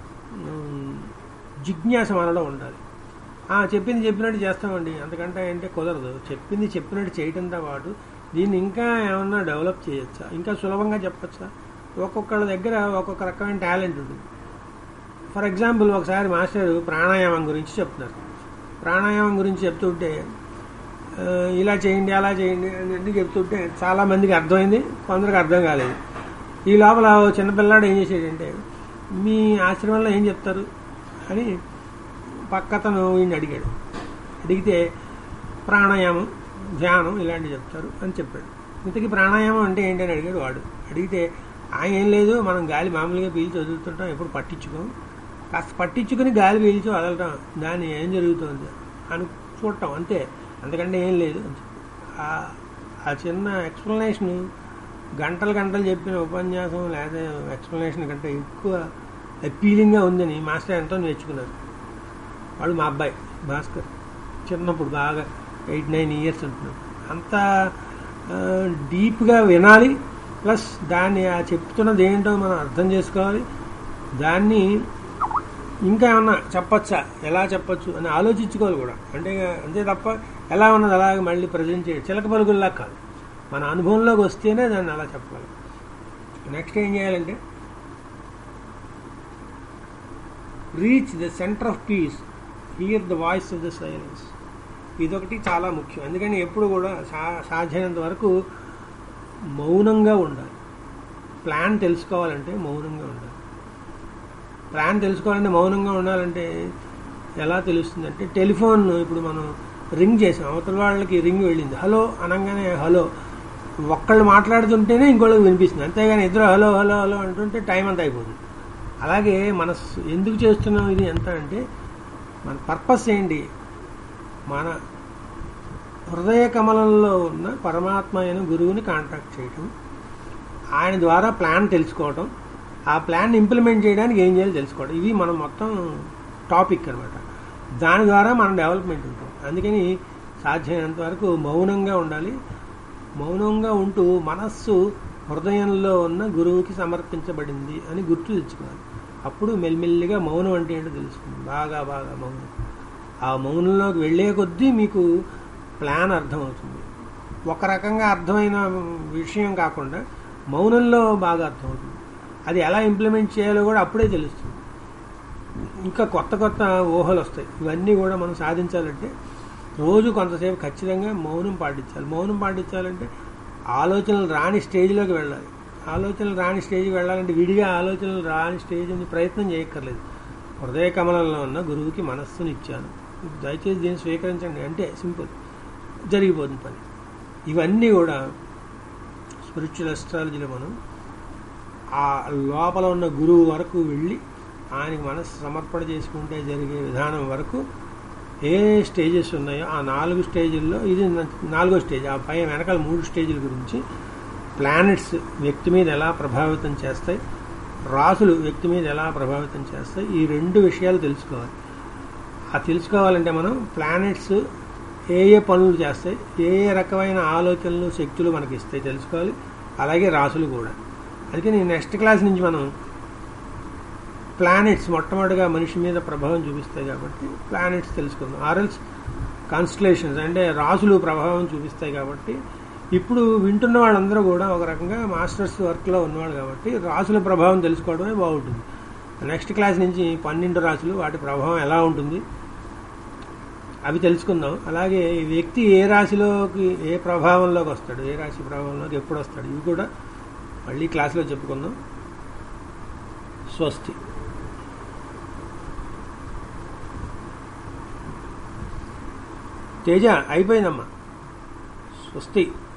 జిజ్ఞాస మనలో ఉండాలి. చెప్పింది చెప్పినట్టు చేస్తామండి, అంతకంటే అంటే కుదరదు. చెప్పింది చెప్పినట్టు చేయటంతో పాటు దీన్ని ఇంకా ఏమన్నా డెవలప్ చేయొచ్చా, ఇంకా సులభంగా చెప్పచ్చా? ఒక్కొక్కళ్ళ దగ్గర ఒక్కొక్క రకమైన టాలెంట్ ఉంటుంది. ఫర్ ఎగ్జాంపుల్ ఒకసారి మాస్టర్ ప్రాణాయామం గురించి చెప్తున్నారు. ప్రాణాయామం గురించి చెప్తుంటే ఇలా చేయండి అలా చేయండి అని చెప్తుంటే చాలామందికి అర్థమైంది, కొందరికి అర్థం కాలేదు. ఈ లోపల చిన్నపిల్లాడు ఏం చేసేటంటే మీ ఆశ్రమంలో ఏం చెప్తారు అని పక్కతను వీడిని అడిగాడు. అడిగితే ప్రాణాయామం, ధ్యానం ఇలాంటివి చెప్తారు అని చెప్పాడు. ఇంతకీ ప్రాణాయామం అంటే ఏంటని అడిగాడు వాడు. అడిగితే ఆయన ఏం లేదు, మనం గాలి మామూలుగా పీల్చి వదులుతుంటాం, ఎప్పుడు పట్టించుకోం, కాస్త పట్టించుకుని గాలి పీల్చి వదలటం, దాన్ని ఏం జరుగుతుంది అని చూడటం అంతే, అంతకంటే ఏం లేదు అని చెప్పి ఆ చిన్న ఎక్స్ప్లెనేషన్ గంటలు గంటలు చెప్పిన ఉపన్యాసం లేదా ఎక్స్ప్లెనేషన్ కంటే ఎక్కువ అపీలింగ్గా ఉందని మాస్టర్ ఎంతో నేర్చుకున్నారు. వాడు మా అబ్బాయి భాస్కర్, చిన్నప్పుడు బాగా ఎయిట్ నైన్ ఇయర్స్ ఉంటున్నాడు. అంత డీప్గా వినాలి, ప్లస్ దాన్ని ఆ చెప్తున్నది ఏంటో మనం అర్థం చేసుకోవాలి, దాన్ని ఇంకా ఏమన్నా చెప్పచ్చా, ఎలా చెప్పచ్చు అని ఆలోచించుకోవాలి కూడా. అంటే అంతే తప్ప ఎలా ఉన్నది అలాగే మళ్ళీ ప్రజెంట్ చేయాలి, చిలక పలుకుల్లా కాదు. మన అనుభవంలోకి వస్తేనే దాన్ని అలా చెప్పాలి. నెక్స్ట్ ఏం చేయాలంటే reach the centre of peace, hear the voice of the silence. ఇదొకటి చాలా ముఖ్యం. అందుకని ఎప్పుడు కూడా సా సాధ్యమైనంత వరకు మౌనంగా ఉండాలి. ప్లాన్ తెలుసుకోవాలంటే మౌనంగా ఉండాలి. ప్లాన్ తెలుసుకోవాలంటే మౌనంగా ఉండాలంటే ఎలా తెలుస్తుందంటే, టెలిఫోన్ ఇప్పుడు మనం రింగ్ చేసాం, అవతల వాళ్ళకి రింగ్ వెళ్ళింది, హలో అనగానే హలో ఒక్కళ్ళు మాట్లాడుతుంటేనే ఇంకోళ్ళకి వినిపిస్తుంది, అంతేగాని ఇద్దరు హలో హలో హలో అంటుంటే టైం అంతా అయిపోతుంది. అలాగే మన ఎందుకు చేస్తున్నాం ఇది ఎంత అంటే, మన పర్పస్ ఏంటి, మన హృదయ కమలంలో ఉన్న పరమాత్మ అయిన గురువుని కాంటాక్ట్ చేయటం, ఆయన ద్వారా ప్లాన్ తెలుసుకోవటం, ఆ ప్లాన్ ఇంప్లిమెంట్ చేయడానికి ఏం చేయాలో తెలుసుకోవడం, ఇవి మనం మొత్తం టాపిక్ అనమాట. దాని ద్వారా మన డెవలప్మెంట్ ఉంటుంది. అందుకని సాధ్యమైనంత వరకు మౌనంగా ఉండాలి. మౌనంగా ఉంటూ మనస్సు హృదయంలో ఉన్న గురువుకి సమర్పించబడింది అని గుర్తు తెచ్చుకోవాలి. అప్పుడు మెల్లిమెల్లిగా మౌనం అంటే ఏంటో తెలుస్తుంది. బాగా బాగా మౌనం. ఆ మౌనంలోకి వెళ్లే కొద్దీ మీకు ప్లాన్ అర్థమవుతుంది. ఒక రకంగా అర్థమైన విషయం కాకుండా మౌనంలో బాగా అర్థమవుతుంది. అది ఎలా ఇంప్లిమెంట్ చేయాలో కూడా అప్పుడే తెలుస్తుంది. ఇంకా కొత్త కొత్త ఊహలు వస్తాయి. ఇవన్నీ కూడా మనం సాధించాలంటే రోజు కొంతసేపు ఖచ్చితంగా మౌనం పాటించాలి. మౌనం పాటించాలంటే ఆలోచనలు రాని స్టేజ్లోకి వెళ్ళాలి. ఆలోచనలు రాని స్టేజ్కి వెళ్ళాలంటే విడిగా ఆలోచనలు రాని స్టేజ్ అని ప్రయత్నం చేయక్కర్లేదు. హృదయ కమలంలో ఉన్న గురువుకి మనస్సుని ఇచ్చాను, దయచేసి దీన్ని స్వీకరించండి అంటే సింపుల్, జరిగిపోతుంది పని. ఇవన్నీ కూడా స్పిరిచువల్ అస్ట్రాలజీలో మనం ఆ లోపల ఉన్న గురువు వరకు వెళ్ళి ఆయనకి మనసు సమర్పణ చేసుకుంటే జరిగే విధానం వరకు ఏ స్టేజెస్ ఉన్నాయో ఆ నాలుగు స్టేజ్ల్లో ఇది నాలుగో స్టేజ్. ఆ పై వెనకాల మూడు స్టేజ్ల గురించి, ప్లానెట్స్ వ్యక్తి మీద ఎలా ప్రభావితం చేస్తాయి, రాసులు వ్యక్తి మీద ఎలా ప్రభావితం చేస్తాయి, ఈ రెండు విషయాలు తెలుసుకోవాలి. ఆ తెలుసుకోవాలంటే మనం ప్లానెట్స్ ఏ ఏ పనులు చేస్తాయి, ఏ ఏ రకమైన ఆలోచనలు శక్తులు మనకి ఇస్తాయి తెలుసుకోవాలి. అలాగే రాసులు కూడా. అందుకని నెక్స్ట్ క్లాస్ నుంచి మనం ప్లానెట్స్ మొట్టమొదటిగా మనిషి మీద ప్రభావం చూపిస్తాయి కాబట్టి ప్లానెట్స్ తెలుసుకుందాం. ఆర్ఎల్స్ కాన్స్టలేషన్స్ అంటే రాసులు ప్రభావం చూపిస్తాయి కాబట్టి ఇప్పుడు వింటున్న వాళ్ళందరూ కూడా ఒక రకంగా మాస్టర్స్ వర్క్లో ఉన్నవాళ్ళు కాబట్టి రాసుల ప్రభావం తెలుసుకోవడమే బాగుంటుంది. నెక్స్ట్ క్లాస్ నుంచి పన్నెండు రాసులు, వాటి ప్రభావం ఎలా ఉంటుంది అవి తెలుసుకుందాం. అలాగే వ్యక్తి ఏ రాశిలోకి ఏ ప్రభావంలోకి వస్తాడు, ఏ రాశి ప్రభావంలోకి ఎప్పుడు వస్తాడు, ఇవి కూడా మళ్ళీ క్లాస్లో చెప్పుకుందాం. స్వస్తి. తేజ అయిపోయిందమ్మా. స్వస్తి.